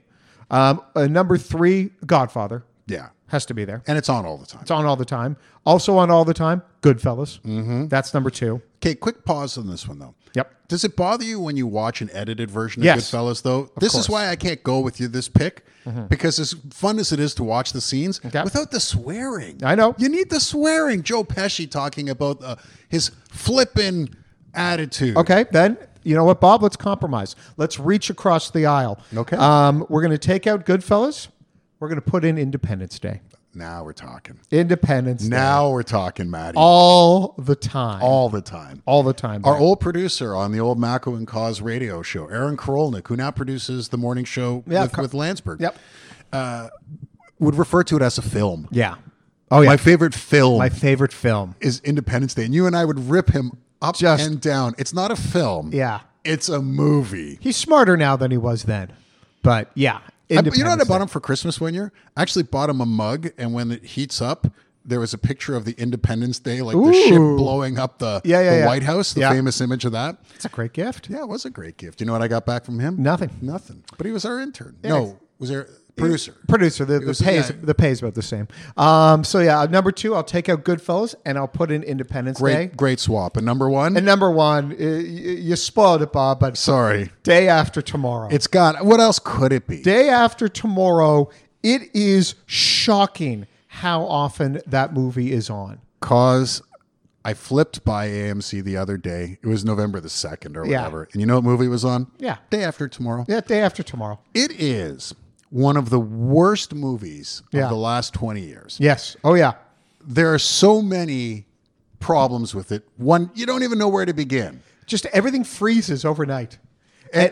Number 3, Godfather. Yeah. Has to be there. And it's on all the time. It's on all the time. Also on all the time, Goodfellas. Mm-hmm. That's number 2. Okay, quick pause on this one, though. Yep. Does it bother you when you watch an edited version of Yes. Goodfellas, though? This course. is why I can't go with you this pick, because as fun as it is to watch the scenes, Okay. without the swearing. I know. You need the swearing. Joe Pesci talking about his flippin' attitude. Okay, then you know what, Bob? Let's compromise. Let's reach across the aisle. Okay. We're going to take out Goodfellas. We're going to put in Independence Day. Now we're talking. Independence Day. Now we're talking, Maddie. All the time. All the time. All the time. Our man. old producer on the old Mako and Cause radio show, Aaron Korolnik, who now produces the morning show with Landsberg, Yep. would refer to it as a film. Yeah. Oh, yeah. My favorite film My favorite film. is Independence Day. And you and I would rip him up Just- and down. It's not a film. Yeah. It's a movie. He's smarter now than he was then. But yeah. You know what I Independence bought Day. him for Christmas one year? I actually bought him a mug, and when it heats up, there was a picture of the Independence Day, like the ship Ooh. blowing up the Yeah. White House, the Yeah. famous image of that. It's a great gift. Yeah, it was a great gift. You know what I got back from him? Nothing. Nothing. But he was our intern. Yeah. No, was there producer? Producer. The was- pay yeah. the pay is about the same. So yeah, number 2, I'll take out Goodfellas and I'll put in Independence Day. Great swap. And number 1? And number 1, you spoiled it, Bob, but Sorry. Day After Tomorrow. It's got, what else could it be? Day After Tomorrow. It is shocking how often that movie is on. Cause I flipped by AMC the other day. It was November the 2nd or Yeah. whatever. And you know what movie was on? Yeah. Day After Tomorrow. Yeah, Day After Tomorrow. It is one of the worst movies Yeah. of the last 20 years. Yes. Oh yeah. There are so many problems with it. One, you don't even know where to begin. Just everything freezes overnight. And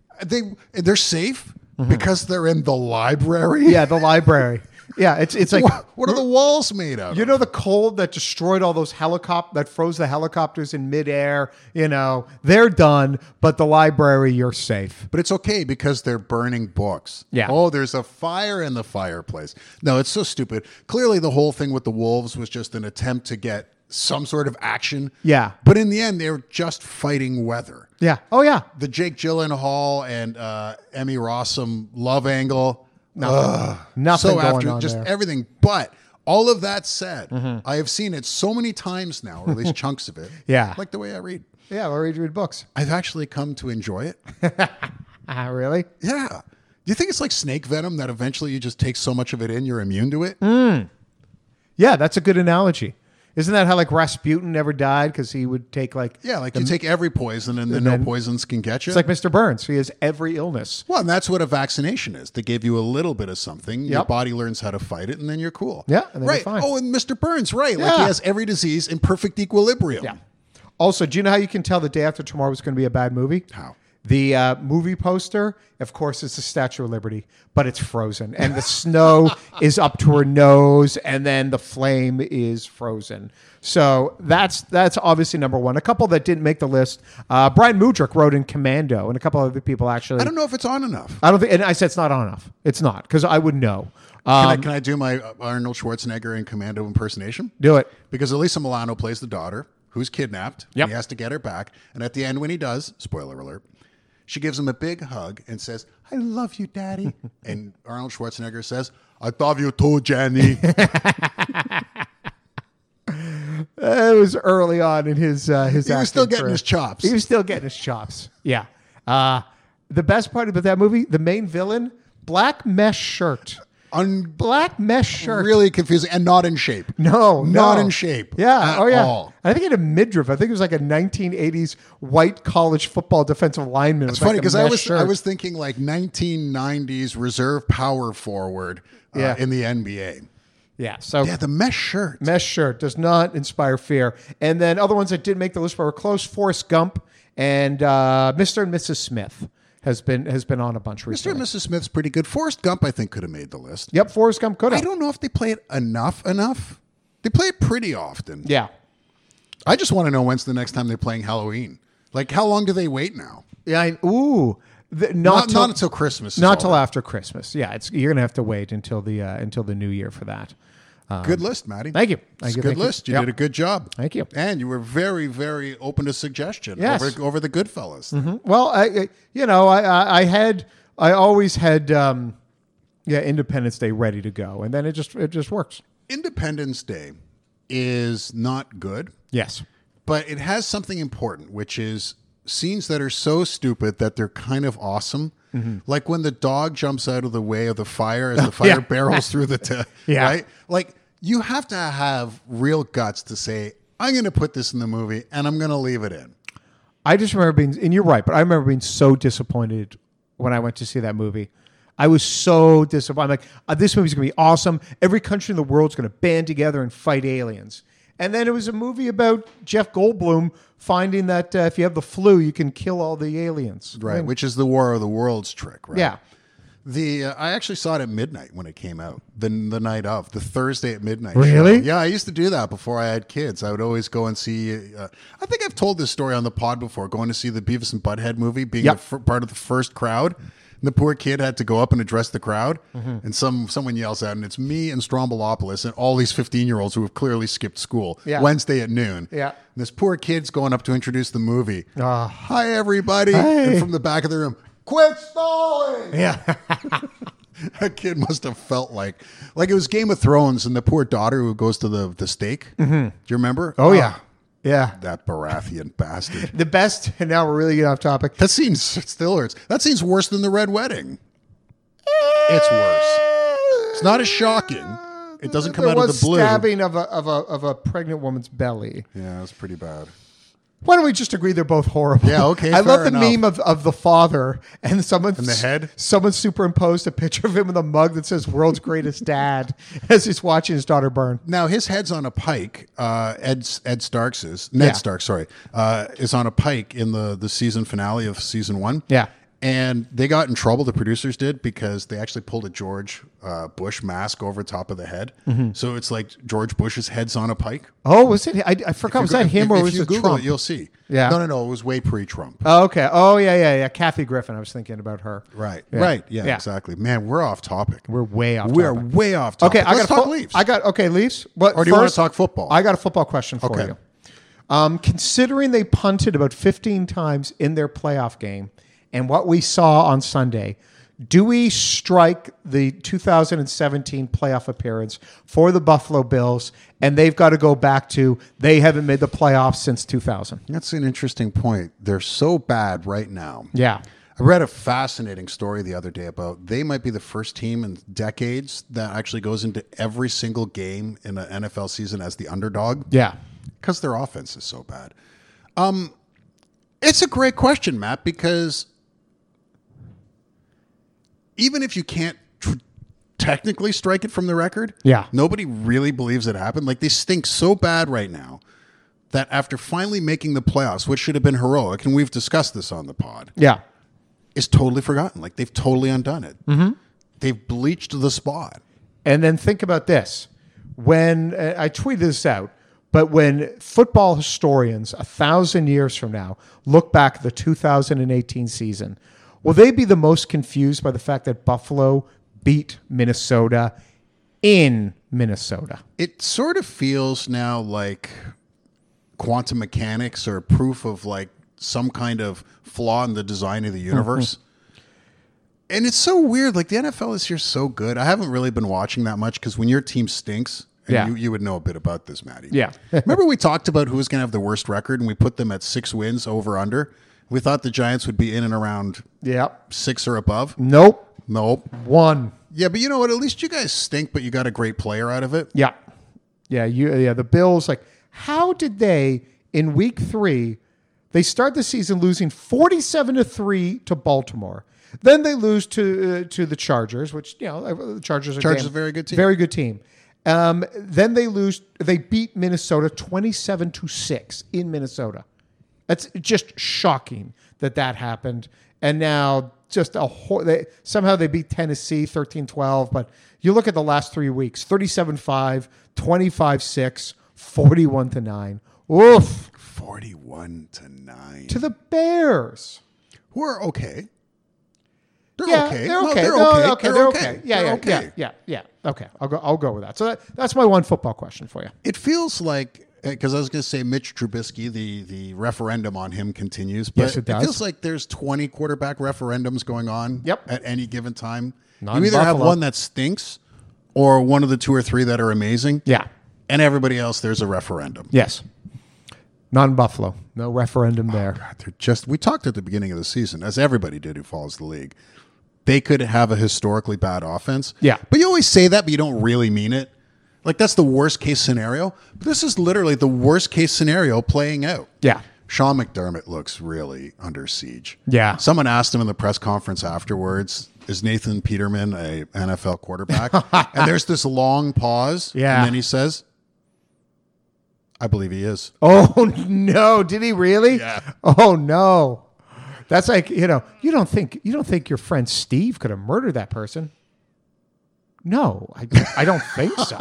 they're safe because they're in the library. Yeah, the library. Yeah, it's like What are the walls made of? you know the cold that destroyed all those that froze the helicopters in midair. You know they're done, but the library you're safe. But it's okay because they're burning books. Yeah. Oh, there's a fire in the fireplace. No, it's so stupid. Clearly, the whole thing with the wolves was just an attempt to get some sort of action. Yeah. But in the end, they were just fighting weather. Yeah. Oh yeah. The Jake Gyllenhaal and Emmy Rossum love angle. Nothing So going after on just there. everything. But all of that said, I have seen it so many times now, or at least chunks of it. Yeah. Like the way I read. Yeah, or read books. I've actually come to enjoy it. Really? Yeah. Do you think it's like snake venom that eventually you just take so much of it in, you're immune to it? Yeah, that's a good analogy. Isn't that how like Rasputin never died because he would take like Yeah, like you take every poison and then no poisons can get you. it's like Mr. Burns. He has every illness. Well, and that's what a vaccination is. They give you a little bit of something. Your Yep. body learns how to fight it, and then you're cool. Yeah, and then you're right. fine. Oh, and Mr. Burns, right. Like he Yeah. has every disease in perfect equilibrium. Yeah. Also, do you know how you can tell the Day After Tomorrow is going to be a bad movie? How? The movie poster, of course, it's the Statue of Liberty, but it's frozen. And the snow is up to her nose, and then the flame is frozen. So that's obviously number 1. A couple that didn't make the list. Brian Mudrick wrote in Commando, and a couple other people actually. I don't know if it's on enough. I don't think, and I said it's not on enough. It's not, because I would know. Can I do my Arnold Schwarzenegger and Commando impersonation? Do it. Because Elisa Milano plays the daughter who's kidnapped. Yep. And he has to get her back. And at the end, when he does, spoiler alert, she gives him a big hug and says, "I love you, Daddy." And Arnold Schwarzenegger says, "I love you too, Jenny." It was early on in his He was still acting getting career. his chops. He was still getting his chops. Yeah. The best part about that movie, the main villain, black mesh shirt. Black mesh shirt. Really confusing and not in shape. No, Not no. in shape. Yeah. At Oh, yeah. all. I think he had a midriff. I think it was like a 1980s white college football defensive lineman. It's with funny like a because mesh I shirt. was thinking like 1990s reserve power forward in the NBA. Yeah. So Yeah, the mesh shirt. mesh shirt does not inspire fear. And then other ones that did make the list but were close: Forrest Gump and Mr. and Mrs. Smith has been on a bunch Mr. recently. and Mrs. Smith's pretty good. Forrest Gump, I think, could have made the list. Yep, Forrest Gump could I have. don't know if they play it enough. They play it pretty often. Yeah. I just want to know when's the next time they're playing Halloween. Like, how long do they wait now? Yeah. Not until Christmas. is Not all till that. after Christmas. Yeah, you're gonna have to wait until the new year for that. Good list, Matty. Thank you. It's Thank a you, good thank you. list. You Yep. did a good job. Thank you. And you were very, very open to suggestion Yes. over the Goodfellas. Well, I always had Independence Day ready to go, and then it just works. Independence Day is not good, Yes. but it has something important, which is scenes that are so stupid that they're kind of awesome. Like when the dog jumps out of the way of the fire as the fire Yeah. barrels through the Yeah. right? Like you have to have real guts to say, I'm going to put this in the movie and I'm going to leave it in. I just remember being, and you're right, but I remember being so disappointed when I went to see that movie. I was so disappointed. I'm like, this movie's going to be awesome. Every country in the world's going to band together and fight aliens. And then it was a movie about Jeff Goldblum finding that if you have the flu, you can kill all the aliens. Right, which is the War of the Worlds trick, right? Yeah. I actually saw it at midnight when it came out. The night of the Thursday at midnight. Really? Show. Yeah, I used to do that before I had kids. I would always go and see. I think I've told this story on the pod before. Going to see the Beavis and Butthead movie, being Yep. part of the first crowd. And the poor kid had to go up and address the crowd, and someone yells out, and it's me and Strombolopoulos and all these 15-year-olds who have clearly skipped school. Yeah. Wednesday at noon. Yeah. And this poor kid's going up to introduce the movie. Ah. Hi, everybody! Hey. And from the back of the room, quit stalling. Yeah. That kid must have felt like it was Game of Thrones and the poor daughter who goes to the stake. Do you remember? Oh, yeah. Yeah. That Baratheon bastard. The best, and now we're really getting off topic. That scene still hurts. That scene's worse than the Red Wedding. It's worse. It's not as shocking. It doesn't come out of the blue. Stabbing of a pregnant woman's belly. Yeah, it's pretty bad. Why don't we just agree they're both horrible? Yeah, okay, I love fair the enough. meme of the father and And the head? Someone superimposed a picture of him with a mug that says "World's Greatest Dad" as he's watching his daughter burn. Now his head's on a pike. Ned Stark is on a pike in the season finale of season 1. Yeah. And they got in trouble, the producers did, because they actually pulled a George Bush mask over top of the head. So it's like George Bush's head's on a pike. Oh, was it? I forgot. Was that him or was you it Google Trump? it, you'll see. Yeah. No. It was way pre-Trump. Oh, okay. Oh, yeah. Kathy Griffin. I was thinking about her. Right. Yeah. Right. Yeah, exactly. Man, we're off topic. We're way off. We are topic. way off topic. Okay, Let's talk Leafs. Leafs. But Or do you want first, to talk football? I got a football question for Okay. you. Considering they punted about 15 times in their playoff game, and what we saw on Sunday, do we strike the 2017 playoff appearance for the Buffalo Bills, and they've got to go back to they haven't made the playoffs since 2000? That's an interesting point. They're so bad right now. Yeah. I read a fascinating story the other day about they might be the first team in decades that actually goes into every single game in an NFL season as the underdog. Yeah. Because their offense is so bad. It's a great question, Matt, because even if you can't technically strike it from the record, Yeah. nobody really believes it happened. Like they stink so bad right now that after finally making the playoffs, which should have been heroic, and we've discussed this on the pod, Yeah. is totally forgotten. Like they've totally undone it. Mm-hmm. They've bleached the spot. And then think about this. When I tweeted this out, but when football historians 1,000 years from now look back at the 2018 season, will they be the most confused by the fact that Buffalo beat Minnesota in Minnesota? It sort of feels now like quantum mechanics or proof of like some kind of flaw in the design of the universe. And it's so weird. Like the NFL is here so good. I haven't really been watching that much because when your team stinks, and Yeah. you would know a bit about this, Matty. Yeah. Remember we talked about who was going to have the worst record and we put them at 6 wins over under? We thought the Giants would be in and around Yep. 6 or above. Nope. Nope. One. Yeah, but you know what? At least you guys stink, but you got a great player out of it. Yeah. Yeah, the Bills, like, how did they, in week 3, they start the season losing 47-3 to Baltimore. Then they lose to the Chargers, which, the Chargers are a very good team. Very good team. Then they beat Minnesota 27-6 in Minnesota. That's just shocking that happened. And now just somehow they beat Tennessee 13-12. But you look at the last 3 weeks, 37-5, 25-6, 41-9. Oof. 41-9. To the Bears. Who are okay. They're okay. They're No, okay. they're No, okay. They're okay. okay. They're Yeah. okay. Yeah. Okay. I'll go with that. So that's my one football question for you. It feels like, because I was going to say Mitch Trubisky, the referendum on him continues. But Yes, it does. feels like there's 20 quarterback referendums going on at any given time. Not you in either have Buffalo. one that stinks or one of the 2 or 3 that are amazing. Yeah. And everybody else, there's a referendum. Yes. Non-Buffalo. No referendum there. God, we talked at the beginning of the season, as everybody did who follows the league. They could have a historically bad offense. Yeah. But you always say that, but you don't really mean it. Like, that's the worst case scenario. But this is literally the worst case scenario playing out. Yeah. Sean McDermott looks really under siege. Yeah. Someone asked him in the press conference afterwards, is Nathan Peterman a NFL quarterback? And there's this long pause. Yeah. And then he says, I believe he is. Oh, no. Did he really? Yeah. Oh, no. That's like, you don't think your friend Steve could have murdered that person. No, I don't think so.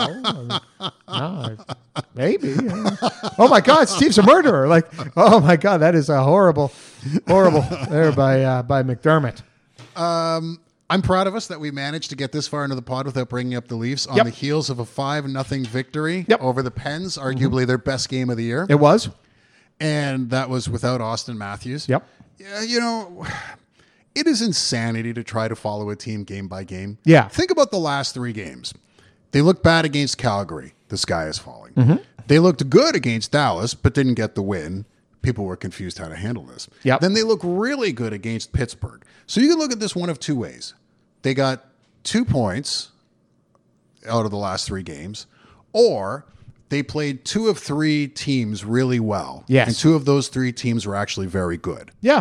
No, maybe. Oh my God, Steve's a murderer! Like, oh my God, that is a horrible there by McDermott. I'm proud of us that we managed to get this far into the pod without bringing up the Leafs on the heels of a 5-0 victory over the Pens, arguably their best game of the year. It was, and that was without Austin Matthews. Yep. Yeah, it is insanity to try to follow a team game by game. Yeah. Think about the last 3 games. They looked bad against Calgary. The sky is falling. Mm-hmm. They looked good against Dallas, but didn't get the win. People were confused how to handle this. Yep. Then they look really good against Pittsburgh. So you can look at this one of 2 ways. They got 2 points out of the last 3 games, or they played 2 of 3 teams really well. Yes. And 2 of those 3 teams were actually very good. yeah.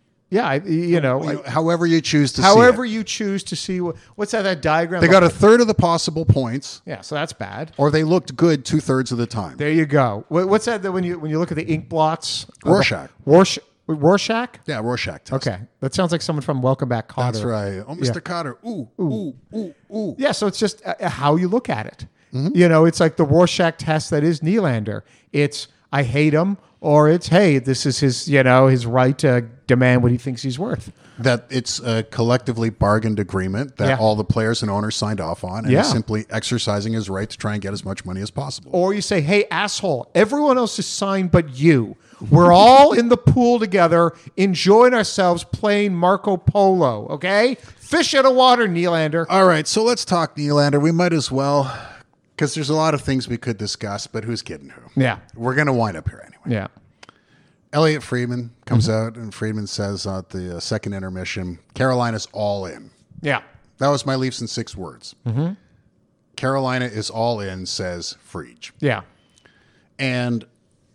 However you choose to see however it. you choose to see what's that diagram. They got a third of the possible points, yeah, so that's bad. or they looked good 2/3 of the time. There you go. What's that when you look at the ink blots? Rorschach. Rorschach. Yeah, Rorschach test. Okay, that sounds like someone from Welcome Back, Kotter. That's right. Oh, Mr. Cotter. Ooh. Yeah, so it's just how you look at it. Mm-hmm. It's like the Rorschach test that is Nylander. It's I hate him, or it's hey, this is his his right to demand what he thinks he's worth. That it's a collectively bargained agreement that all the players and owners signed off on, and he's simply exercising his right to try and get as much money as possible. Or you say, hey, asshole, everyone else is signed but you. We're all in the pool together, enjoying ourselves playing Marco Polo, okay? Fish out of water, Nylander. All right, so let's talk Nylander. We might as well, because there's a lot of things we could discuss, but who's kidding who? Yeah. We're going to wind up here anyway. Yeah. Elliot Friedman comes out, and Friedman says at the second intermission, Carolina's all in. Yeah. That was my Leafs in 6 words. Carolina is all in, says Friedge. Yeah. And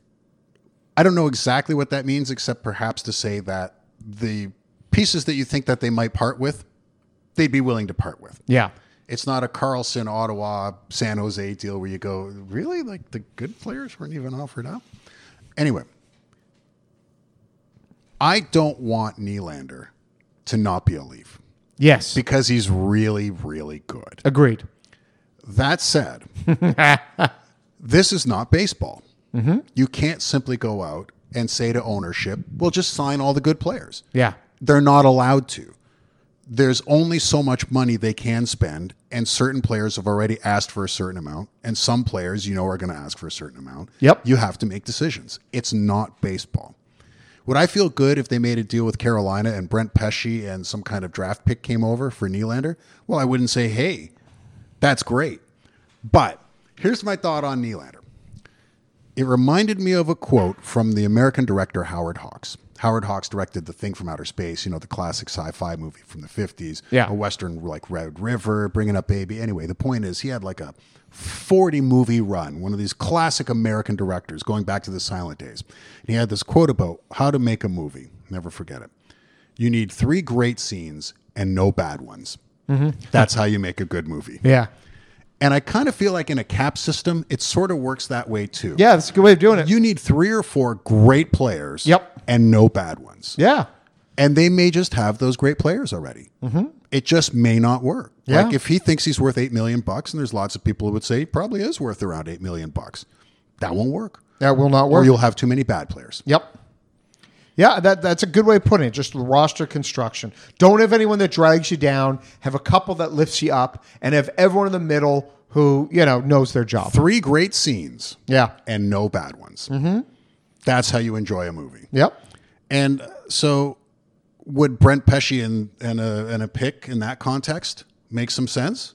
I don't know exactly what that means, except perhaps to say that the pieces that you think that they might part with, they'd be willing to part with. Yeah. It's not a Carlson, Ottawa, San Jose deal where you go, really? Like the good players weren't even offered up? Anyway, I don't want Nylander to not be a Leaf Yes. because he's really, really good. Agreed. That said, this is not baseball. You can't simply go out and say to ownership, well, just sign all the good players. Yeah. They're not allowed to. There's only so much money they can spend, and certain players have already asked for a certain amount, and some players, are going to ask for a certain amount. Yep. You have to make decisions. It's not baseball. Would I feel good if they made a deal with Carolina and Brent Pesce and some kind of draft pick came over for Nylander? Well, I wouldn't say, hey, that's great. But here's my thought on Nylander. It reminded me of a quote from the American director Howard Hawks. Howard Hawks directed The Thing from Outer Space, the classic sci-fi movie from the 50s. Yeah. A Western like Red River, Bringing Up Baby. Anyway, the point is he had like a 40 movie run, one of these classic American directors going back to the silent days. And he had this quote about how to make a movie. Never forget it. You need 3 great scenes and no bad ones. That's how you make a good movie. Yeah. And I kind of feel like in a cap system, it sort of works that way too. Yeah, that's a good way of doing it. You need 3 or 4 great players and no bad ones. Yeah. And they may just have those great players already. It just may not work. Yeah. Like if he thinks he's worth $8 million, and there's lots of people who would say he probably is worth around $8 million, that won't work. That will not Or work. you'll have too many bad players. Yep. Yeah, that's a good way of putting it. Just roster construction. Don't have anyone that drags you down. Have a couple that lifts you up, and have everyone in the middle who knows their job. 3 great scenes. Yeah. And no bad ones. That's how you enjoy a movie. Yep. And so, would Brent Pesce and a pick in that context make some sense?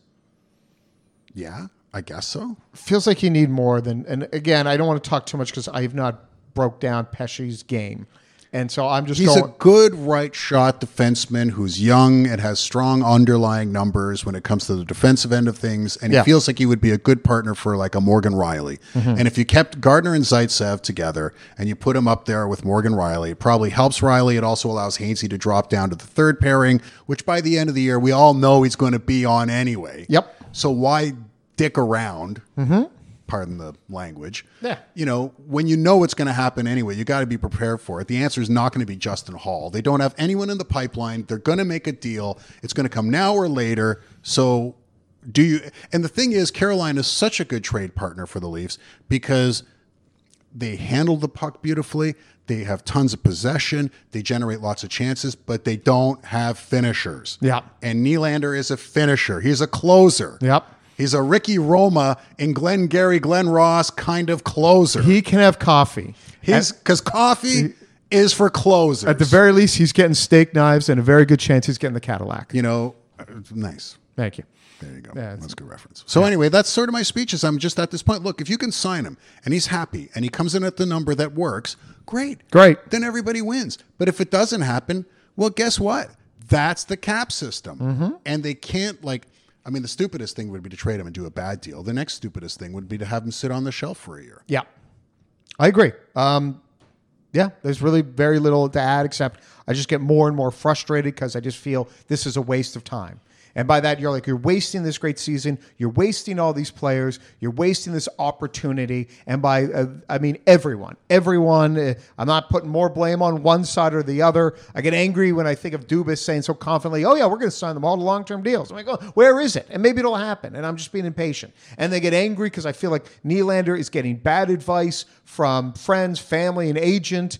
Yeah, I guess so. Feels like you need more than. And again, I don't want to talk too much because I have not broke down Pesce's game, and so I'm just. He's a good right shot defenseman who's young and has strong underlying numbers when it comes to the defensive end of things, and he feels like he would be a good partner for like a Morgan Riley. And if you kept Gardner and Zaitsev together and you put him up there with Morgan Riley, it probably helps Riley. It also allows Hainsey to drop down to the third pairing, which by the end of the year we all know he's going to be on anyway. Yep. So why dick around? Pardon the language. Yeah. When you know it's going to happen anyway, you got to be prepared for it. The answer is not going to be Justin Hall. They don't have anyone in the pipeline. They're going to make a deal. It's going to come now or later. So do you? And the thing is, Carolina is such a good trade partner for the Leafs because they handle the puck beautifully. They have tons of possession. They generate lots of chances, but they don't have finishers. Yeah. And Nylander is a finisher. He's a closer. Yep. He's a Ricky Roma and Glenn Ross kind of closer. He can have coffee. Because coffee is for closers. At the very least, he's getting steak knives, and a very good chance he's getting the Cadillac. Nice. Thank you. There you go. Yeah, That's a good reference. So anyway, that's sort of my speeches. I'm just at this point. Look, if you can sign him and he's happy and he comes in at the number that works, great. Then everybody wins. But if it doesn't happen, well, guess what? That's the cap system. And they can't the stupidest thing would be to trade him and do a bad deal. The next stupidest thing would be to have him sit on the shelf for a year. Yeah. I agree. There's really very little to add except I just get more and more frustrated because I just feel this is a waste of time. And by that, you're wasting this great season. You're wasting all these players. You're wasting this opportunity. And by, everyone. I'm not putting more blame on one side or the other. I get angry when I think of Dubas saying so confidently, oh, yeah, we're going to sign them all to long-term deals. I'm like, oh, where is it? And maybe it'll happen. And I'm just being impatient. And they get angry because I feel like Nylander is getting bad advice from friends, family, and agent.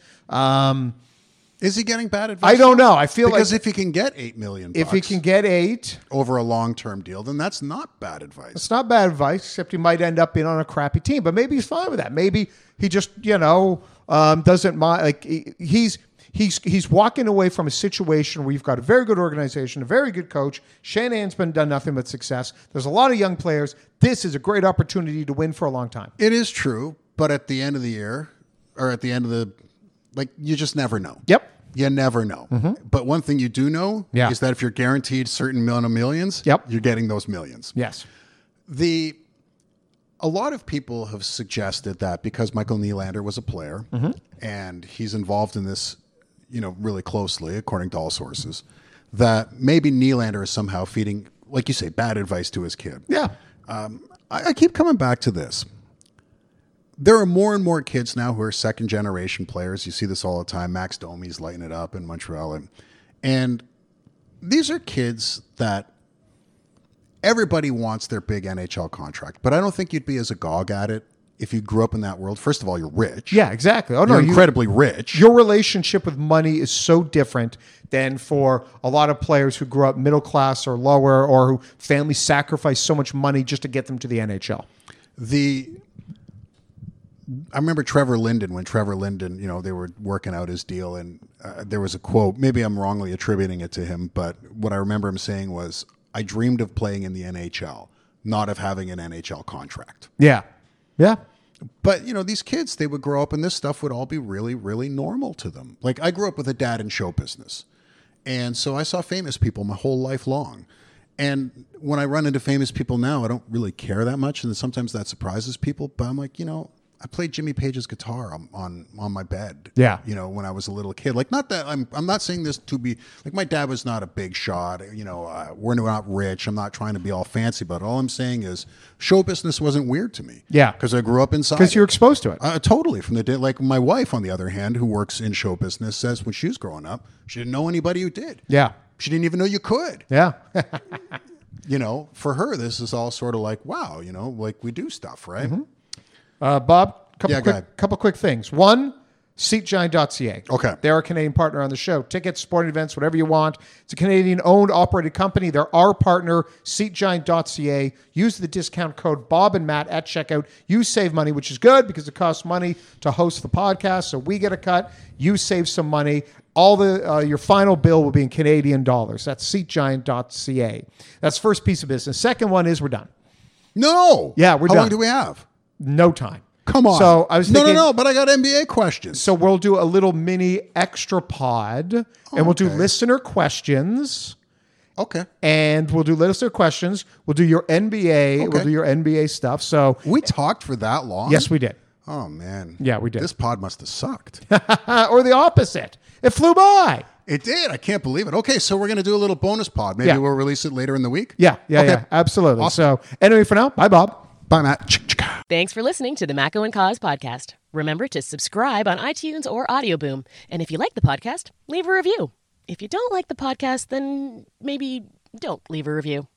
Is he getting bad advice? I don't know. I feel because like if he can get $8 million, if he can get $8 over a long-term deal, then that's not bad advice. It's not bad advice, except he might end up being on a crappy team. But maybe he's fine with that. Maybe he just doesn't mind. Like he's walking away from a situation where you've got a very good organization, a very good coach. Shanahan's done nothing but success. There's a lot of young players. This is a great opportunity to win for a long time. It is true, but at the end of the year, or at the end of the you just never know. Yep. You never know. But one thing you do know is that if you're guaranteed certain amount of millions, you're getting those millions. Yes. A lot of people have suggested that because Michael Nylander was a player and he's involved in this, really closely, according to all sources, that maybe Nylander is somehow feeding, like you say, bad advice to his kid. Yeah. I keep coming back to this. There are more and more kids now who are second-generation players. You see this all the time. Max Domi's lighting it up in Montreal. And these are kids that everybody wants their big NHL contract. But I don't think you'd be as agog at it if you grew up in that world. First of all, you're rich. Yeah, exactly. Oh, you're incredibly rich. Your relationship with money is so different than for a lot of players who grew up middle class or lower or who families sacrifice so much money just to get them to the NHL. I remember Trevor Linden, when Trevor Linden, they were working out his deal, and there was a quote, maybe I'm wrongly attributing it to him, but what I remember him saying was, I dreamed of playing in the NHL, not of having an NHL contract. Yeah. Yeah. But, these kids, they would grow up and this stuff would all be really, really normal to them. Like, I grew up with a dad in show business. And so I saw famous people my whole life long. And when I run into famous people now, I don't really care that much. And sometimes that surprises people. But I'm like, I played Jimmy Page's guitar on my bed. Yeah. When I was a little kid. Like, not that I'm not saying this to be like, my dad was not a big shot. We're not rich. I'm not trying to be all fancy, but all I'm saying is show business wasn't weird to me. Yeah. Because I grew up inside. Because you're exposed to it. Totally. From the day, like my wife, on the other hand, who works in show business, says when she was growing up, she didn't know anybody who did. Yeah. She didn't even know you could. Yeah. For her, this is all sort of like, wow, like we do stuff, right? Bob, go ahead. couple quick things. One, SeatGiant.ca. Okay. They're a Canadian partner on the show. Tickets, sporting events, whatever you want. It's a Canadian-owned, operated company. They're our partner, SeatGiant.ca. Use the discount code Bob and Matt at checkout. You save money, which is good because it costs money to host the podcast, so we get a cut. You save some money. All your final bill will be in Canadian dollars. That's SeatGiant.ca. That's the first piece of business. Second one is we're done. No. Yeah, we're How done. long do we have? No time. Come on. So I was thinking, No, but I got NBA questions. So we'll do a little mini extra pod, and we'll do okay. listener questions, Okay. and we'll do listener questions. We'll do your NBA. Okay. We'll do your NBA stuff. So We talked for that long? yes, we did. Oh, man. Yeah, we did. This pod must have sucked. Or the opposite. It flew by. It did. I can't believe it. Okay, so we're going to do a little bonus pod. Maybe Yeah. we'll release it later in the week? Yeah, Okay. absolutely. Awesome. So anyway, for now, bye, Bob. Bye, Matt. Thanks for listening to the Mako and Cause podcast. Remember to subscribe on iTunes or Audio Boom. And if you like the podcast, leave a review. If you don't like the podcast, then maybe don't leave a review.